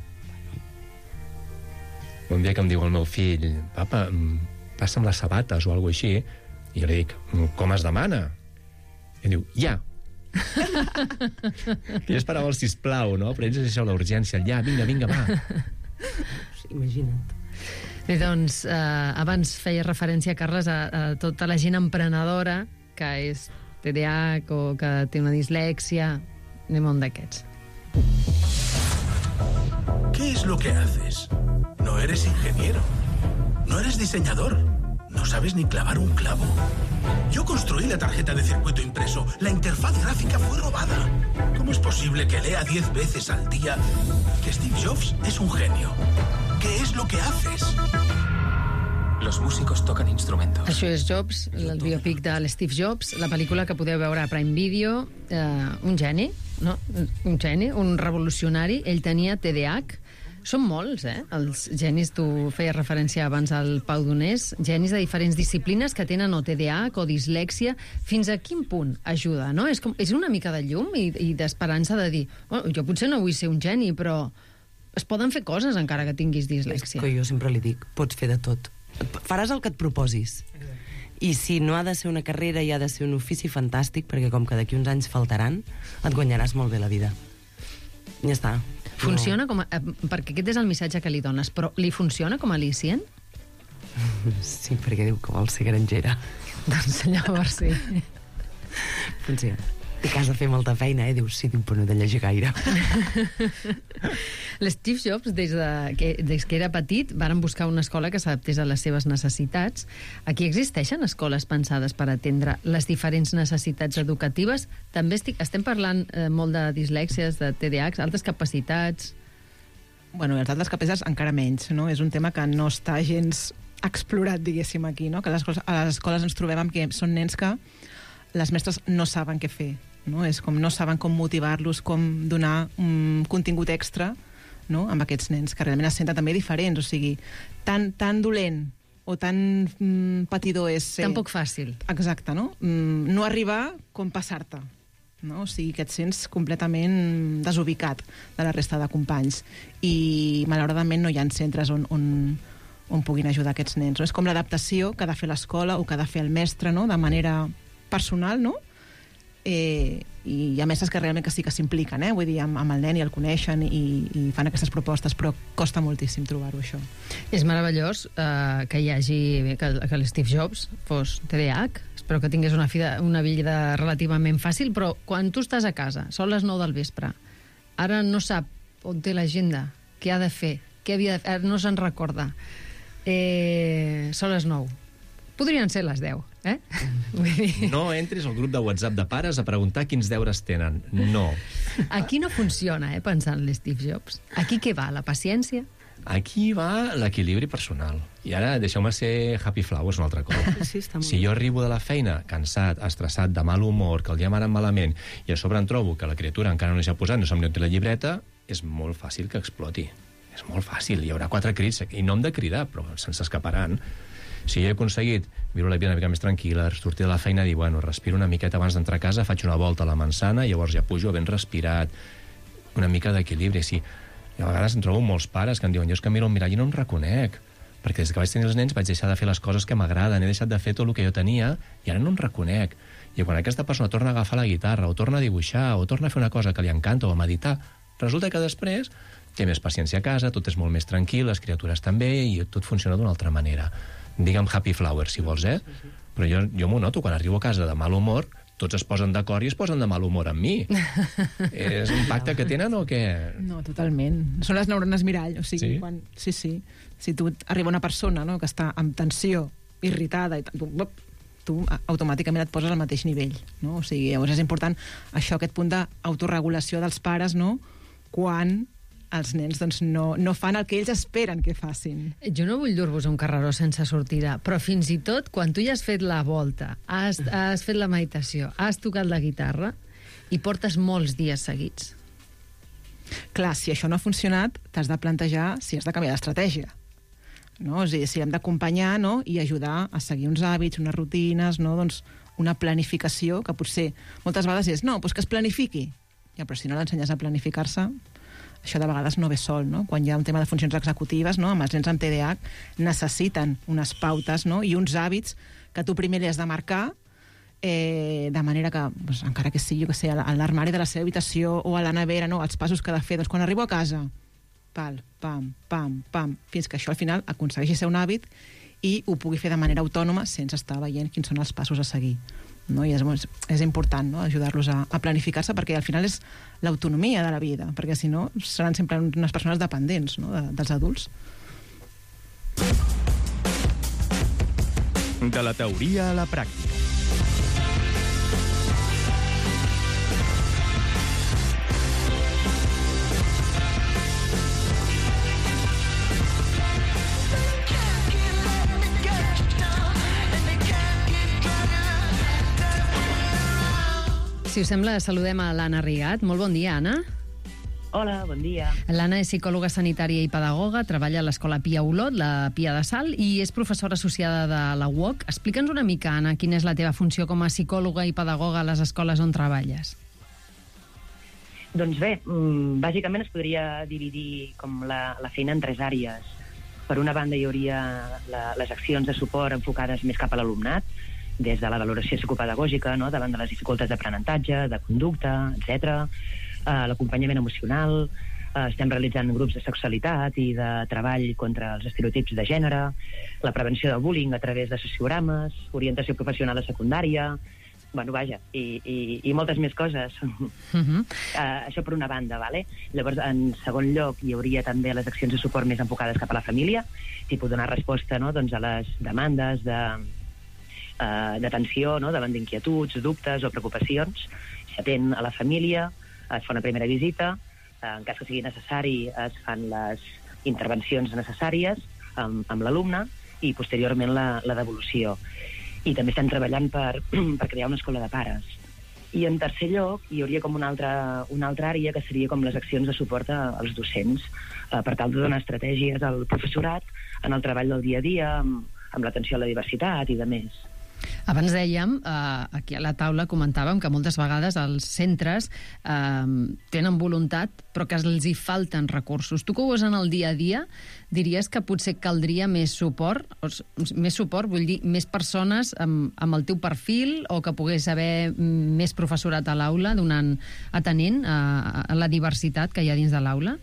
Un dia que em diu el meu fill, papa, passa'm les sabates o alguna així, i jo li dic, com es demana? I em diu, ja. I esperava el sisplau, no? Però ells és això, l'urgència, el ja, vinga, vinga, va. Imagina't. Bé, doncs, eh, abans feia referència, Carles, a, a tota la gent emprenedora que és T D A H o que té una dislèxia. Anem a un d'aquests. ¿Qué es lo que haces? No eres ingeniero. No eres diseñador. No sabes ni clavar un clavo. Yo construí la tarjeta de circuito impreso. La interfaz gráfica fue robada. ¿Cómo es posible que lea diez veces al día que Steve Jobs es un genio? ¿Qué es lo que haces? Los músicos tocan instrumentos. Això és Jobs, el biopic de l'Steve Jobs, la pel·lícula que podeu veure a Prime Video. Eh, un geni, no? Un geni, un revolucionari. Ell tenia T D A H. Són molts, eh? Els genis, tu feies referència abans al Pau Donés, genis de diferents disciplines que tenen o T D A H o dislèxia. Fins a quin punt ajuda, no? És, com, és una mica de llum i, i d'esperança de dir oh, jo potser no vull ser un geni, però es poden fer coses encara que tinguis dislèxia. És que jo sempre li dic, pots fer de tot. Faràs el que et proposis. I si no ha de ser una carrera i ha de ser un ofici fantàstic, perquè com que d'aquí uns anys faltaran, et guanyaràs molt bé la vida. Ja està. Funciona com a... Perquè aquest és el missatge que li dones, però li funciona com a al·licient? Sí, perquè diu que vol ser grangera. Doncs llavors sí. Funciona. I que has de fer molta feina, eh? Dius, sí, diu, però no he de llegir gaire. L'Steve Jobs, des, de, que, des que era petit, varen buscar una escola que s'adaptés a les seves necessitats. Aquí existeixen escoles pensades per atendre les diferents necessitats educatives. També estic, estem parlant eh, molt de dislèxies, de T D A H, altres capacitats... Bueno, i els altres capacitats encara menys, no? És un tema que no està gens explorat, diguéssim, aquí, no? Que a les escoles, a les escoles ens trobem amb que són nens que les mestres no saben què fer, no? És com no saben com motivar-los, com donar un contingut extra, no? Amb aquests nens, que realment es senten també diferents, o sigui, tan, tan dolent o tan mm, patidor és ser... Tan poc fàcil. Exacte, no? Mm, no arribar com passar-te, no? O sigui, que et sents completament desubicat de la resta de companys. I, malauradament, no hi ha centres on, on, on puguin ajudar aquests nens. No? És com l'adaptació que ha de fer l'escola o que ha de fer el mestre, no? De manera personal, no? Eh, i hi ha mestres que realment que sí que s'impliquen, eh? Vull dir, amb, amb el nen i el coneixen i, i fan aquestes propostes, però costa moltíssim trobar-ho, això. És meravellós eh, que hi hagi que, que l'Steve Jobs fos T D A H. Espero que tingués una, vida, una vida relativament fàcil, però quan tu estàs a casa, són les nou del vespre, ara no sap on té l'agenda, què ha de fer, què havia de fer, no se'n recorda. Eh, són les nou. Podrien ser les deu, eh? Vull dir... No entris al grup de WhatsApp de pares a preguntar quins deures tenen. No. Aquí no funciona, eh, pensant l'Steve Jobs. Aquí què va, la paciència? Aquí va l'equilibri personal. I ara deixeu-me ser happy flowers un altre cop. Sí, està molt si jo arribo de la feina cansat, estressat, de mal humor, que el dia m'ha anat malament, i a sobre em trobo que la criatura encara no s'ha posat, no se'm neu la llibreta, és molt fàcil que exploti. És molt fàcil. Hi haurà quatre crits, i no hem de cridar, però se'ns escaparan. Si jo he aconseguit viure la vida una mica més tranquil·la, sortir de la feina i dir, bueno, respiro una miqueta abans d'entrar a casa, faig una volta a la manzana, i llavors ja pujo ben respirat, una mica d'equilibri. Sí, i a vegades em trobo molts pares que em diuen, jo és que miro el mirall i no em reconec, perquè des que vaig tenir els nens vaig deixar de fer les coses que m'agraden, he deixat de fer tot el que jo tenia i ara no em reconec. I quan aquesta persona torna a agafar la guitarra, o torna a dibuixar, o torna a fer una cosa que li encanta, o a meditar, resulta que després té més paciència a casa, tot és molt més tranquil, les criatures també, i tot funciona d'una altra manera. Digue'm happy flower, si vols, eh? Però jo, jo m'ho noto, quan arribo a casa de mal humor, tots es posen d'acord i es posen de mal humor amb mi. És un pacte que tenen o què? No, totalment. Són les neurones mirall, o sigui, sí? Quan... Sí, sí. Si tu arriba una persona, no?, que està amb tensió, irritada, i tu, tu automàticament et poses al mateix nivell, no? O sigui, llavors és important això, aquest punt d'autoregulació dels pares, no?, quan els nens doncs, no, no fan el que ells esperen que facin. Jo no vull dur-vos un carreró sense sortida, però fins i tot quan tu ja has fet la volta, has, has fet la meditació, has tocat la guitarra i portes molts dies seguits. Clar, si això no ha funcionat, t'has de plantejar si has de canviar d'estratègia. No? O sigui, si hem d'acompanyar, no?, i ajudar a seguir uns hàbits, unes rutines, no?, doncs una planificació que potser moltes vegades és, no, doncs que es planifiqui. Ja, però si no l'ensenyes a planificar-se, això de vegades no ve sol, no? Quan hi ha un tema de funcions executives, no?, amb els nens amb T D A H, necessiten unes pautes, no?, i uns hàbits que tu primer li has de marcar, eh, de manera que, doncs, encara que sigui, jo que sé, a l'armari de la seva habitació o a la nevera, no?, els passos que ha de fer. Doncs quan arribo a casa, pal, pam, pam, pam, fins que això al final aconsegueixi ser un hàbit i ho pugui fer de manera autònoma sense estar veient quins són els passos a seguir. No? I és, és important, no?, ajudar-los a, a planificar-se, perquè al final és l'autonomia de la vida, perquè si no seran sempre unes persones dependents, no?, de, dels adults. De la teoria a la pràctica. Si us sembla, saludem a l'Anna Rigat. Molt bon dia, Anna. Hola, bon dia. L'Anna és psicòloga sanitària i pedagoga, treballa a l'Escola Pia Olot, la Pia de Salt, i és professora associada de la U O C. Explica'ns una mica, Anna, quina és la teva funció com a psicòloga i pedagoga a les escoles on treballes. Doncs bé, bàsicament es podria dividir com la, la feina en tres àrees. Per una banda hi hauria la, les accions de suport enfocades més cap a l'alumnat, des de la valoració psicopedagògica, no?, davant de les dificultats d'aprenentatge, de conducta, etcètera, eh, l'acompanyament emocional, eh, estem realitzant grups de sexualitat i de treball contra els estereotips de gènere, la prevenció del bullying a través de sociogrames, orientació professional a secundària, bueno, vaja, i, i, i moltes més coses. Uh-huh. uh, això per una banda, vale? Llavors, en segon lloc, hi hauria també les accions de suport més enfocades cap a la família, tipus donar resposta, no?, doncs a les demandes de Uh, d'atenció, no?, davant d'inquietuds, dubtes o preocupacions. S'atén a la família, es fa una primera visita, uh, en cas que sigui necessari es fan les intervencions necessàries amb, amb l'alumne i posteriorment la, la devolució. I també estem treballant per, per crear una escola de pares. I en tercer lloc hi hauria com una altra, una altra àrea que seria com les accions de suport a, als docents, uh, per tal de donar estratègies al professorat en el treball del dia a dia, amb, amb l'atenció a la diversitat i de més. Abans dèiem, eh, aquí a la taula comentàvem que moltes vegades els centres eh, tenen voluntat però que els hi falten recursos. Tu que ho veus en el dia a dia, diries que potser caldria més suport, o, més suport, vull dir, més persones amb, amb el teu perfil, o que pogués haver més professorat a l'aula donant, atenent a, a la diversitat que hi ha dins de l'aula?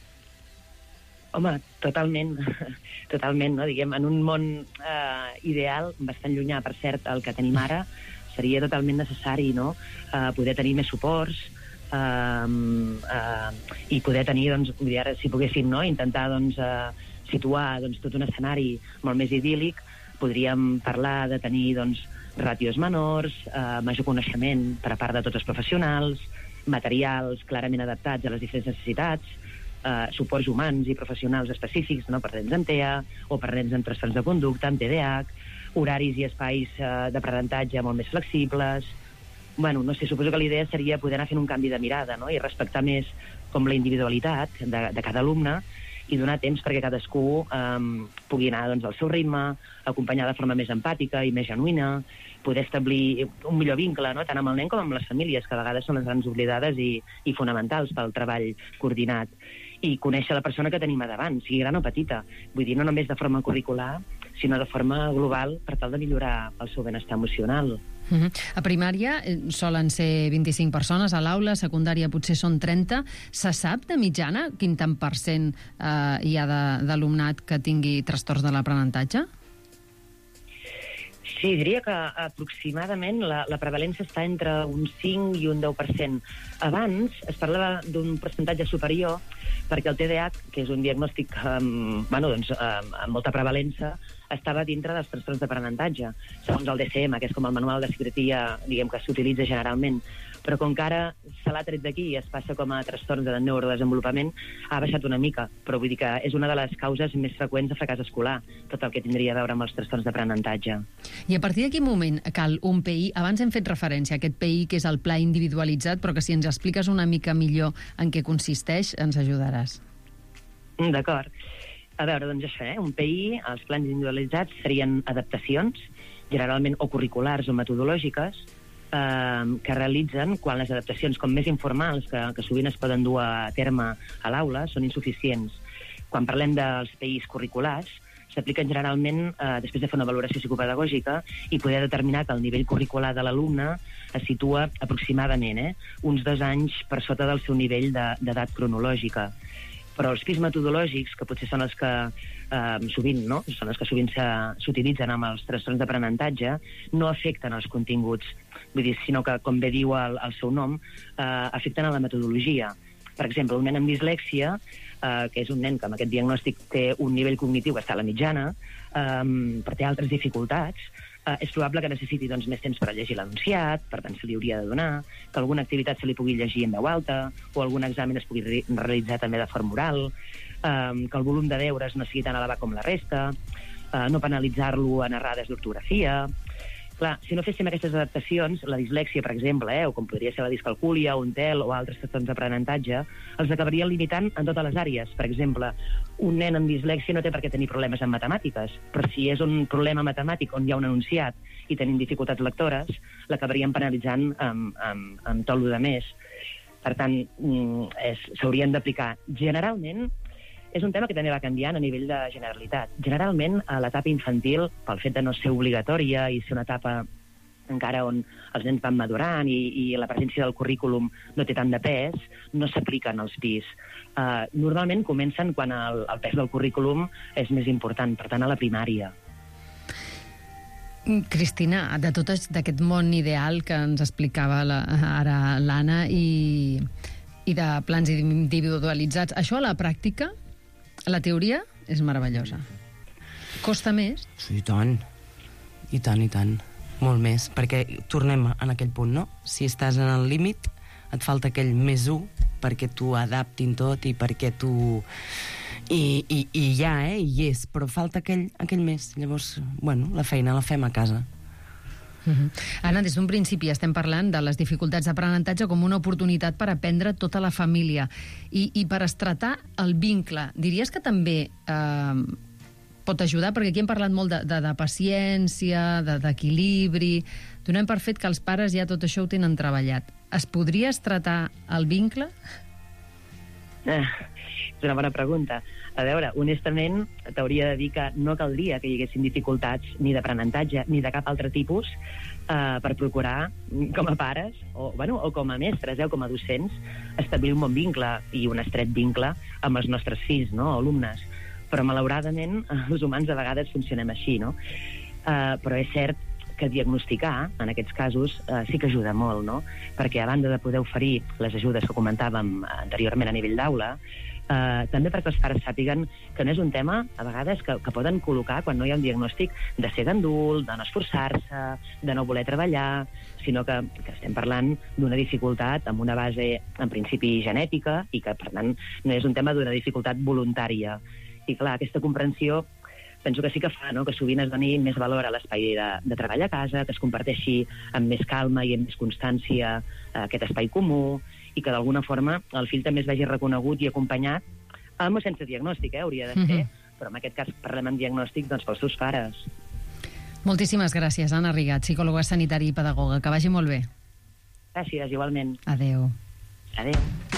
Home, totalment, totalment, no? Diguem, en un món eh, ideal, bastant llunyà, per cert, el que tenim ara, seria totalment necessari, no?, eh, poder tenir més suports eh, eh, i poder tenir, doncs, vull dir, ara, si poguéssim, no?, intentar, doncs, eh, situar, doncs, tot un escenari molt més idíl·lic, podríem parlar de tenir, doncs, ràtios menors, eh, major coneixement per a part de tots els professionals, materials clarament adaptats a les diferents necessitats, Uh, suports humans i professionals específics, no?, per nens amb T E A o per nens amb trastorns de conducta, amb T D A H, horaris i espais uh, d'aprenentatge molt més flexibles. Bueno, no sé, suposo que la idea seria poder anar fent un canvi de mirada, no?, i respectar més com la individualitat de, de cada alumne i donar temps perquè cadascú um, pugui anar, doncs, al seu ritme, acompanyar de forma més empàtica i més genuïna, poder establir un millor vincle, no?, tant amb el nen com amb les famílies, que a vegades són les grans oblidades i, i fonamentals pel treball coordinat. I conèixer la persona que tenim a davant, sigui gran o petita. Vull dir, no només de forma curricular, sinó de forma global per tal de millorar el seu benestar emocional. Uh-huh. A primària eh, solen ser vint-i-cinc persones a l'aula, a secundària potser són trenta. Se sap de mitjana quin tant per cent eh, hi ha d'alumnat que tingui trastorns de l'aprenentatge? Sí, diria que aproximadament la, la prevalència està entre un cinc i un deu per cent. Abans es parlava d'un percentatge superior perquè el T D A H, que és un diagnòstic um, bueno, doncs, um, amb molta prevalença, estava dintre dels trastorns d'aprenentatge, segons el D S M, que és com el manual de psiquiatria, diguem, que s'utilitza generalment. Però com que ara se l'ha tret d'aquí i es passa com a trastorns de neurodesenvolupament, ha baixat una mica, però vull dir que és una de les causes més freqüents de fracàs escolar, tot el que tindria a veure amb els trastorns d'aprenentatge. I a partir de quin moment cal un P I? Abans hem fet referència a aquest P I, que és el pla individualitzat, però que si ens expliques una mica millor en què consisteix, ens ajudaràs. D'acord. A veure, doncs això, eh? Un P I, els plans individualitzats serien adaptacions, generalment o curriculars o metodològiques, eh, que realitzen quan les adaptacions com més informals, que, que sovint es poden dur a terme a l'aula, són insuficients. Quan parlem dels P Is curriculars, s'apliquen generalment eh, després de fer una valoració psicopedagògica i poder determinar que el nivell curricular de l'alumne es situa aproximadament eh, uns dos anys per sota del seu nivell d'edat de, cronològica. Però els P Is metodològics, que potser són els que eh, sovint, no? són els que sovint s'utilitzen amb els trastorns d'aprenentatge, no afecten els continguts, vull dir, sinó que, com bé diu el, el seu nom, eh, afecten a la metodologia. Per exemple, un nen amb dislèxia, eh, que és un nen que amb aquest diagnòstic té un nivell cognitiu que està a la mitjana, eh, però té altres dificultats, eh, és probable que necessiti doncs, més temps per llegir l'enunciat, per tant se li hauria de donar, que alguna activitat se li pugui llegir en veu alta, o algun examen es pugui re realitzar també de forma oral, eh, que el volum de deures no sigui tan elevat com la resta, eh, no penalitzar-lo en errades d'ortografia. Clar, si no féssim aquestes adaptacions, la dislèxia, per exemple, eh, o com podria ser la discalcúlia, un T E L o altres trastorns d'aprenentatge, els acabarien limitant en totes les àrees. Per exemple, un nen amb dislèxia no té per què tenir problemes en matemàtiques, però si és un problema matemàtic on hi ha un enunciat i tenim dificultats lectores, l'acabarien penalitzant amb, amb, amb tot el més. Per tant, s'haurien d'aplicar. Generalment, és un tema que també va canviant a nivell de generalitat. Generalment, a l'etapa infantil, pel fet de no ser obligatòria i ser una etapa encara on els nens van madurant i, i la presència del currículum no té tant de pes, no s'apliquen als P I S. Uh, normalment comencen quan el, el pes del currículum és més important, per tant, a la primària. Cristina, de tot d'aquest món ideal que ens explicava la, ara l'Anna i, i de plans individualitzats, això a la pràctica, la teoria és meravellosa. Costa més? Sí, i tant. I tant, i tant. Molt més. Perquè tornem en aquell punt, no? Si estàs en el límit, et falta aquell més u perquè t'ho adaptin tot i perquè tu... I, i, i ja, eh? I és. Però falta aquell, aquell més. Llavors, bueno, la feina la fem a casa. Uh-huh. Anna, des d'un principi estem parlant de les dificultats d'aprenentatge com una oportunitat per aprendre tota la família i, i per estratar el vincle. Diries que també eh, pot ajudar? Perquè aquí hem parlat molt de, de, de paciència, de, d'equilibri. Donem per fet que els pares ja tot això ho tenen treballat. Es podria estratar el vincle? Eh, és una bona pregunta. A veure, honestament, t'hauria de dir que no caldria que hi haguessin dificultats ni d'aprenentatge ni de cap altre tipus eh, per procurar, com a pares, o, bueno, o com a mestres, eh, o com a docents, establir un bon vincle i un estret vincle amb els nostres fills, no?, alumnes. Però, malauradament, els humans a vegades funcionem així, no? Eh, però és cert que diagnosticar, en aquests casos, eh, sí que ajuda molt, no? Perquè, a banda de poder oferir les ajudes que comentàvem anteriorment a nivell d'aula, eh, també perquè els pares sàpiguen que no és un tema, a vegades, que, que poden col·locar quan no hi ha un diagnòstic de ser gandul, de no esforçar-se, de no voler treballar, sinó que, que estem parlant d'una dificultat amb una base, en principi, genètica, i que, per tant, no és un tema d'una dificultat voluntària. I, clar, aquesta comprensió penso que sí que fa, no?, que sovint es doni més valor a l'espai de, de treball a casa, que es comparteixi amb més calma i amb més constància eh, aquest espai comú, i que d'alguna forma el fill també es vegi reconegut i acompanyat, amb o sense diagnòstic, eh, hauria de ser, mm-hmm. però en aquest cas parlem amb diagnòstic, doncs, pels seus pares. Moltíssimes gràcies, Anna Rigat, psicòloga sanitària i pedagoga. Que vagi molt bé. Gràcies, igualment. Adéu. Adéu.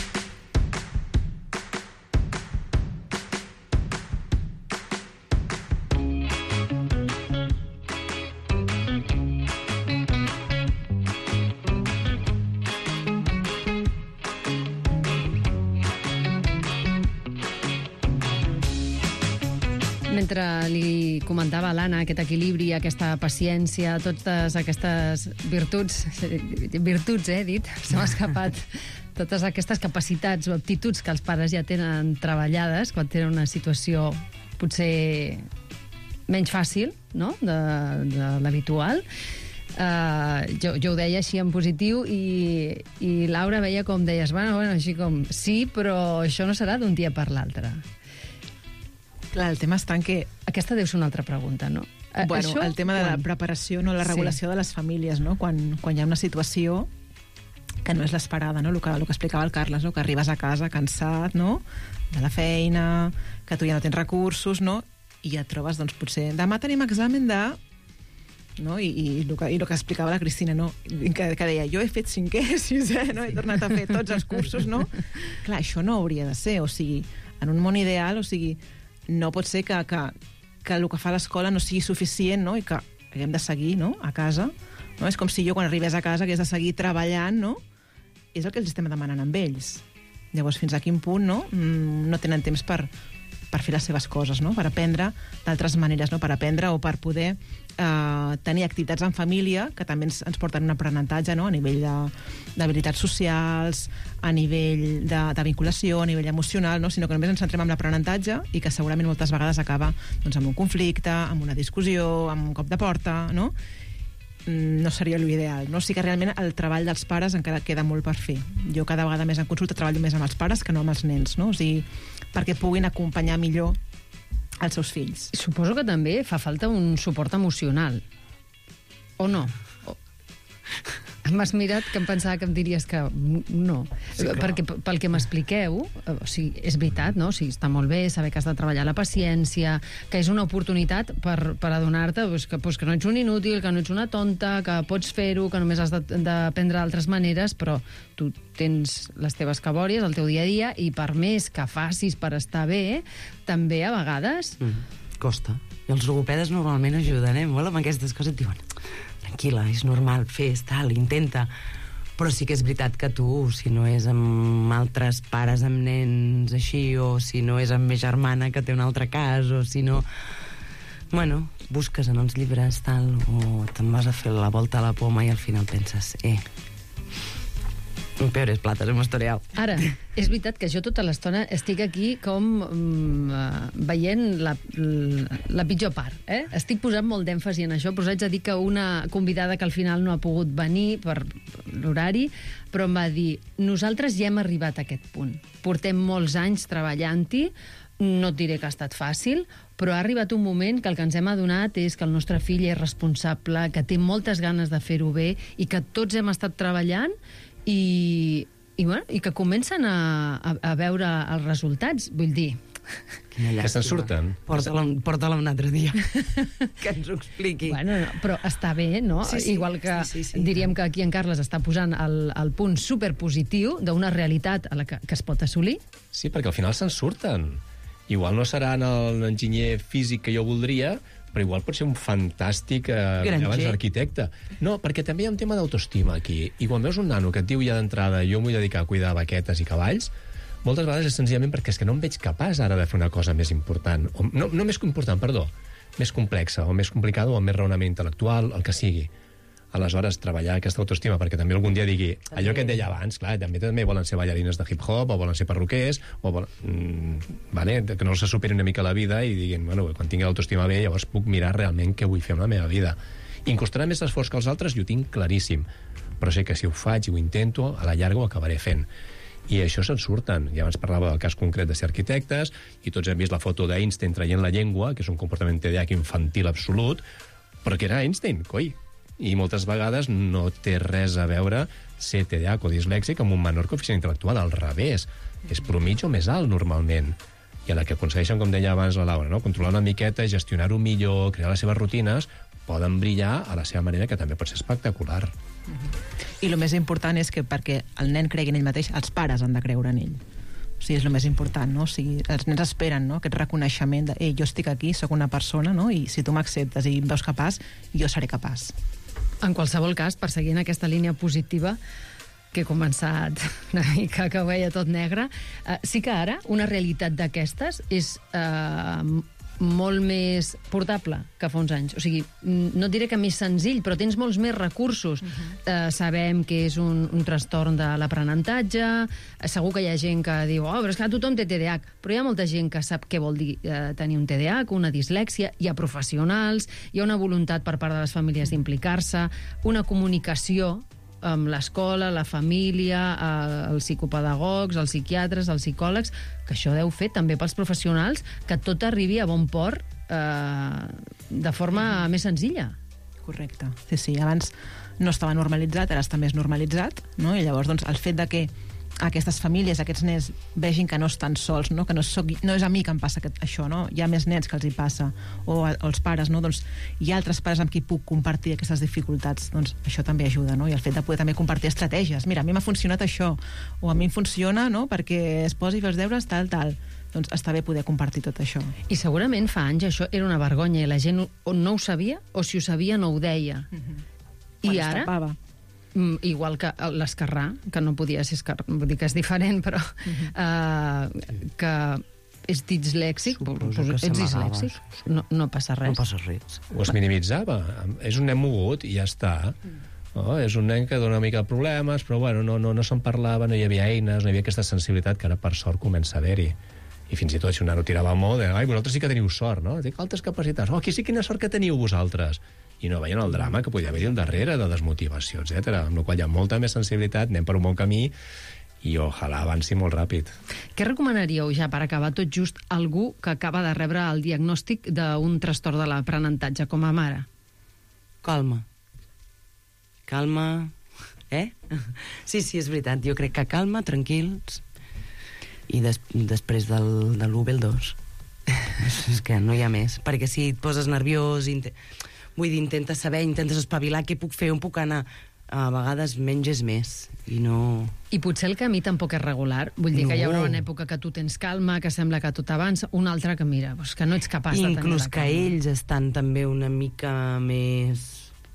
Mentre li comentava a l'Anna aquest equilibri, aquesta paciència, totes aquestes virtuts, virtuts, eh, he dit, se m'ha escapat, totes aquestes capacitats o aptituds que els pares ja tenen treballades quan tenen una situació potser menys fàcil, no?, de, de l'habitual. Uh, jo, jo ho deia així en positiu i, i Laura veia com deies, bueno, bueno, així com, sí, però això no serà d'un dia per l'altre. Clar, el tema està en que... Aquesta deu ser una altra pregunta, no? Bueno, això, el tema de quan... la preparació, no, la regulació sí. de les famílies, no? Quan, quan hi ha una situació que no és l'esperada, no? El que, el que explicava el Carles, no? Que arribes a casa cansat, no?, de la feina, que tu ja no tens recursos, no?, i ja et trobes, doncs, potser... Demà tenim examen de... No? I, i, el que, i el que explicava la Cristina, no? que, que deia, jo he fet cinquè, sisè, no? He tornat a fer tots els cursos, no? Clar, això no hauria de ser, o sigui, en un món ideal, o sigui, no pot ser que, que, que el que fa l'escola no sigui suficient, no?, i que haguem de seguir, no?, a casa. No? És com si jo, quan arribés a casa, hagués de seguir treballant, no? És el que els estem demanant amb ells. Llavors, fins a quin punt, no?, no tenen temps per, per fer les seves coses, no?, per aprendre d'altres maneres, no?, per aprendre o per poder eh, tenir activitats en família que també ens, ens porten un aprenentatge, no?, a nivell d'habilitats socials, a nivell de, de vinculació, a nivell emocional, no?, sinó que només ens centrem en l'aprenentatge i que segurament moltes vegades acaba, doncs, amb un conflicte, amb una discussió, amb un cop de porta, no?, no seria l'ideal, no? O sigui que realment el treball dels pares encara queda molt per fer. Jo cada vegada més en consulta treballo més amb els pares que no amb els nens, no? O sigui, perquè puguin acompanyar millor els seus fills. Suposo que també fa falta un suport emocional. O o no? O... M'has mirat que em pensava que em diries que no. Sí, perquè pel que m'expliqueu, o sigui, és veritat, no? O sigui, està molt bé saber que has de treballar la paciència, que és una oportunitat per, per adonar-te pues, que, pues, que no ets un inútil, que no ets una tonta, que pots fer-ho, que només has d'aprendre d'altres maneres, però tu tens les teves cabòries, el teu dia a dia, i per més que facis per estar bé, també a vegades... Mm, costa. I els logopedes normalment ajuden, eh? Molt amb aquestes coses et diuen... tranquil·la, és normal, fes, tal, intenta. Però sí que és veritat que tu, si no és amb altres pares amb nens així, o si no és amb ma germana que té un altre cas, o si no... Bueno, busques en els llibres, tal, o te'n vas a fer la volta a la poma i al final penses, eh, peores plates hemos toreado. Ara, és veritat que jo tota l'estona estic aquí com um, uh, veient la, la pitjor part, eh? Estic posant molt d'èmfasi en això, però us haig de dir que una convidada que al final no ha pogut venir per l'horari, però em va dir, nosaltres ja hem arribat a aquest punt. Portem molts anys treballant-hi, no et diré que ha estat fàcil, però ha arribat un moment que el que ens hem adonat és que el nostre fill és responsable, que té moltes ganes de fer-ho bé i que tots hem estat treballant i, i, bueno, i que comencen a, a, a veure els resultats. Vull dir... Que se'n surten. Porta-la porta un altre dia, que ens ho expliqui. Bueno, no, però està bé, no? Sí, sí, igual que sí, sí, sí. diríem que aquí en Carles està posant el, el punt superpositiu d'una realitat a la que, que es pot assolir. Sí, perquè al final se'n surten. Igual no seran l'enginyer físic que jo voldria, però igual pot ser un fantàstic eh, abans arquitecte. No, perquè també hi ha un tema d'autoestima aquí. I quan veus un nano que et diu ja d'entrada jo em vull dedicar a cuidar vaquetes i cavalls, moltes vegades és senzillament perquè és que no em veig capaç ara de fer una cosa més important. O, no, no més important, perdó. Més complexa, o més complicada, o amb més raonament intel·lectual, el que sigui. Aleshores, treballar aquesta autoestima perquè també algun dia digui allò que et deia abans, clar, també també volen ser ballarines de hip-hop, o volen ser perruquers, o volen, mm, vale, que no se superi una mica la vida i diguin, bueno, quan tingui l'autoestima bé, llavors puc mirar realment què vull fer amb la meva vida. I em costarà més esforç que els altres, i ho tinc claríssim. Però sé que si ho faig i ho intento, a la llarga ho acabaré fent. I això se'n surten. Ja abans parlava del cas concret de ser arquitectes, i tots hem vist la foto d'Einstein traient la llengua, que és un comportament T D A H infantil absolut, però que era Einstein, coi. I moltes vegades no té res a veure ser T D A H o dislèxic amb un menor coeficient intel·lectual, al revés. És promig o més alt, normalment. I a la que aconsegueixen, com deia abans la Laura, no? Controlar una miqueta, gestionar-ho millor, crear les seves rutines, poden brillar a la seva manera, que també pot ser espectacular. I el més important és que perquè el nen cregui en ell mateix, els pares han de creure en ell. O sigui, és el més important, no? O sigui, els nens esperen, no?, aquest reconeixement de, ei, jo estic aquí, sóc una persona, no?, i si tu m'acceptes i em veus capaç, jo seré capaç. En qualsevol cas, perseguint aquesta línia positiva, que he començat una mica que ho veia tot negre, eh, sí que ara una realitat d'aquestes és eh, molt més portable que fa uns anys. O sigui, no et diré que més senzill, però tens molts més recursos. Uh-huh. Eh, sabem que és un, un trastorn de l'aprenentatge, eh, segur que hi ha gent que diu, oh, però és que tothom té T D A H, però hi ha molta gent que sap què vol dir eh, tenir un T D A H, una dislèxia, hi ha professionals, hi ha una voluntat per part de les famílies d'implicar-se, una comunicació amb l'escola, la família, eh, els psicopedagogs, els psiquiatres, els psicòlegs, que això deu fer també pels professionals, que tot arribi a bon port eh, de forma mm. més senzilla. Correcte. Sí, sí, abans no estava normalitzat, ara està més normalitzat, no? I llavors, doncs, el fet de que aquestes famílies, aquests nens, vegin que no estan sols, no? Que no, soc, no és a mi que em passa aquest, això, no? Hi ha més nens que els hi passa, o, a, o els pares, no? Doncs hi ha altres pares amb qui puc compartir aquestes dificultats, doncs això també ajuda, no? I el fet de poder també compartir estratègies. Mira, a mi m'ha funcionat això, o a mi em funciona, no?, perquè es posi a fer els deures, tal, tal. Doncs està bé poder compartir tot això. I segurament fa anys això era una vergonya, i la gent o no ho sabia, o si ho sabia no ho deia. Mm-hmm. I Quan ara... es tapava. Igual que l'Esquerrà, que no podia ser Esquerrà, vull dir que és diferent, però uh-huh. uh, que és dislèxic, pues, ets dislèxic, no, no passa res. No passa res. O es minimitzava. És un nen mogut i ja està. Oh, és un nen que dona una mica de problemes, però bueno, no, no, no se'n parlava, no hi havia eines, no hi havia aquesta sensibilitat que ara per sort comença a haver-hi. I fins i tot si un nano tirava molt, de, ai, vosaltres sí que teniu sort, no? Dic, altres capacitats. Oh, aquí sí, quina sort que teniu vosaltres. I no veien el drama que podia haver-hi al darrere, de desmotivació, etcètera. Amb la qual hi ha molta més sensibilitat, anem per un bon camí i ojalà avanci molt ràpid. Què recomanaríeu, ja per acabar tot just, algú que acaba de rebre el diagnòstic d'un trastorn de l'aprenentatge, com a mare? Calma. calma... Eh? Sí, sí, és veritat. Jo crec que calma, tranquils, i des, després del, de l'u ve el dos. És que no hi ha més. Perquè si et poses nerviós, inte... vull dir, intentes saber, intentes espavilar, què puc fer, on puc anar? A vegades menges més i no... I potser el camí tampoc és regular. Vull dir no. que hi haurà una època que tu tens calma, que sembla que tot avança, una altra que mira, doncs que no ets capaç de tenir la calma. Inclús que ells estan també una mica més...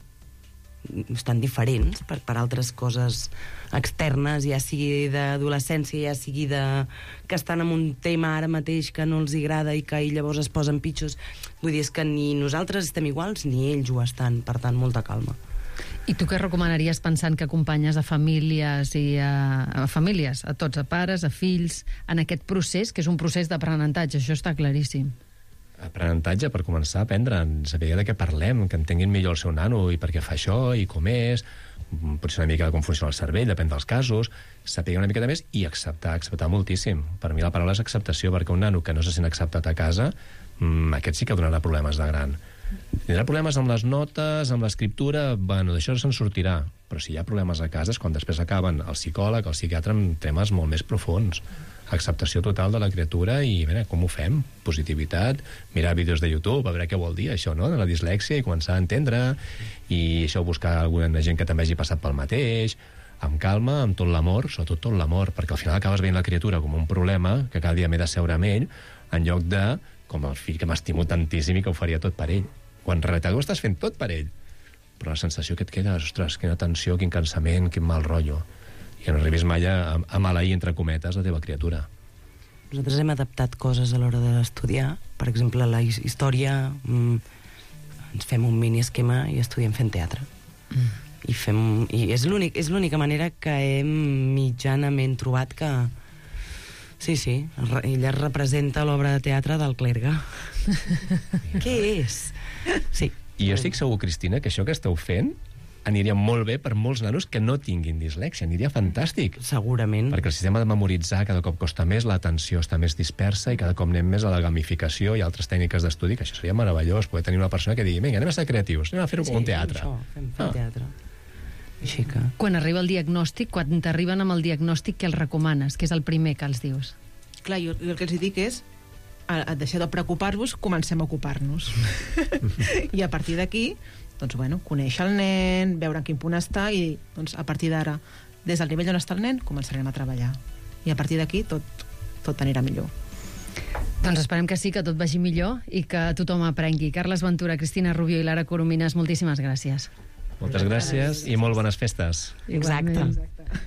estan diferents per, per altres coses externes, ja sigui d'adolescència, ja sigui de... que estan en un tema ara mateix que no els agrada i que llavors es posen pitjors. Vull dir, és que ni nosaltres estem iguals ni ells ho estan, per tant, molta calma. I tu què recomanaries pensant que acompanyes a famílies i a, a famílies, a tots, a pares, a fills, en aquest procés, que és un procés d'aprenentatge, això està claríssim. Aprenentatge per començar a aprendre, saber de què parlem, que entenguin millor el seu nano i per què fa això i com és, potser una mica de com funciona el cervell, depèn dels casos, saber una mica de més i acceptar, acceptar moltíssim. Per mi la paraula és acceptació, perquè un nano que no se sent acceptat a casa, mmm, aquest sí que donarà problemes de gran. Tindrà problemes amb les notes, amb l'escriptura, bueno, d'això se'n sortirà. Però si hi ha problemes a casa és quan després acaben el psicòleg, el psiquiatre, amb temes molt més profuns. Acceptació total de la criatura i, a veure, com ho fem? Positivitat, mirar vídeos de YouTube, a veure què vol dir això, no?, de la dislèxia i començar a entendre, i això buscar alguna gent que també hagi passat pel mateix, amb calma, amb tot l'amor, sobretot tot l'amor, perquè al final acabes veient la criatura com un problema, que cada dia m'he de seure amb ell, en lloc de, com el fill que m'estimo tantíssim i que ho faria tot per ell. Quan en realitat ho estàs fent tot per ell. Però la sensació que et queda, ostres, quina tensió, quin cansament, quin mal rotllo. I que no arribis mai a, a maleir, entre cometes, la teva criatura. Nosaltres hem adaptat coses a l'hora d'estudiar. Per exemple, la història, mm, ens fem un mini esquema i estudiem fent teatre. Mm. I, fem, i és l'únic, és l'única manera que hem mitjanament trobat que... Sí, sí, ella representa l'obra de teatre del clergue. Què és? Sí. I jo estic segur, Cristina, que això que esteu fent aniria molt bé per molts nanos que no tinguin dislèxia. Aniria fantàstic. Segurament. Perquè el sistema de memoritzar cada cop costa més, l'atenció està més dispersa i cada cop anem més a la gamificació i altres tècniques d'estudi, que això seria meravellós, poder tenir una persona que digui, vinga, anem a ser creatius, anem a fer-ho sí, com un teatre. Això, fem, fem ah. teatre. Així que... Quan arriba el diagnòstic, quan t'arriben amb el diagnòstic, què els recomanes? Què és el primer que els dius? Clar, jo, jo el que els dic és a deixar de preocupar-vos, comencem a ocupar-nos. I a partir d'aquí, doncs, bueno, conèixer el nen, veure en quin punt està i, doncs, a partir d'ara, des del nivell on està el nen, començarem a treballar. I a partir d'aquí tot, tot anirà millor. Doncs esperem que sí, que tot vagi millor i que tothom aprengui. Carles Ventura, Cristina Rubio i Lara Coromines, moltíssimes gràcies. Moltes gràcies i molt bones festes. Exacte. Exacte.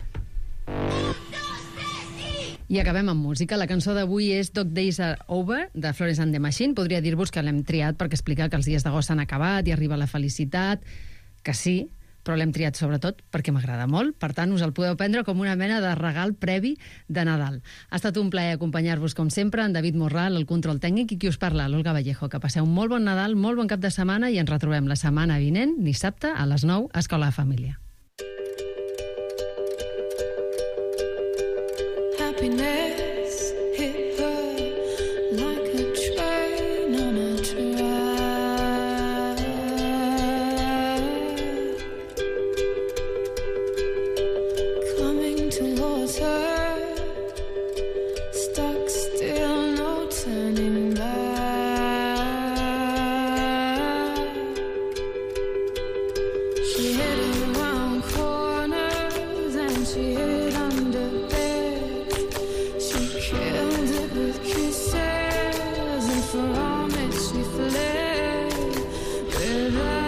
I acabem amb música. La cançó d'avui és Dog Days Are Over, de Florence and the Machine. Podria dir-vos que l'hem triat perquè explica que els dies d'agost s'han acabat i arriba la felicitat, que sí, però l'hem triat sobretot perquè m'agrada molt. Per tant, us el podeu prendre com una mena de regal previ de Nadal. Ha estat un plaer acompanyar-vos, com sempre, en David Morral, el control tècnic, i qui us parla, l'Olga Vallejo. Que passeu un molt bon Nadal, molt bon cap de setmana i ens retrobem la setmana vinent, dissabte, a les nou, a Escola de Família. Happiness hit her like a train on a track. Coming towards her, stuck still, no turning back. She hid around corners and she hid under kisses, and from it she fled.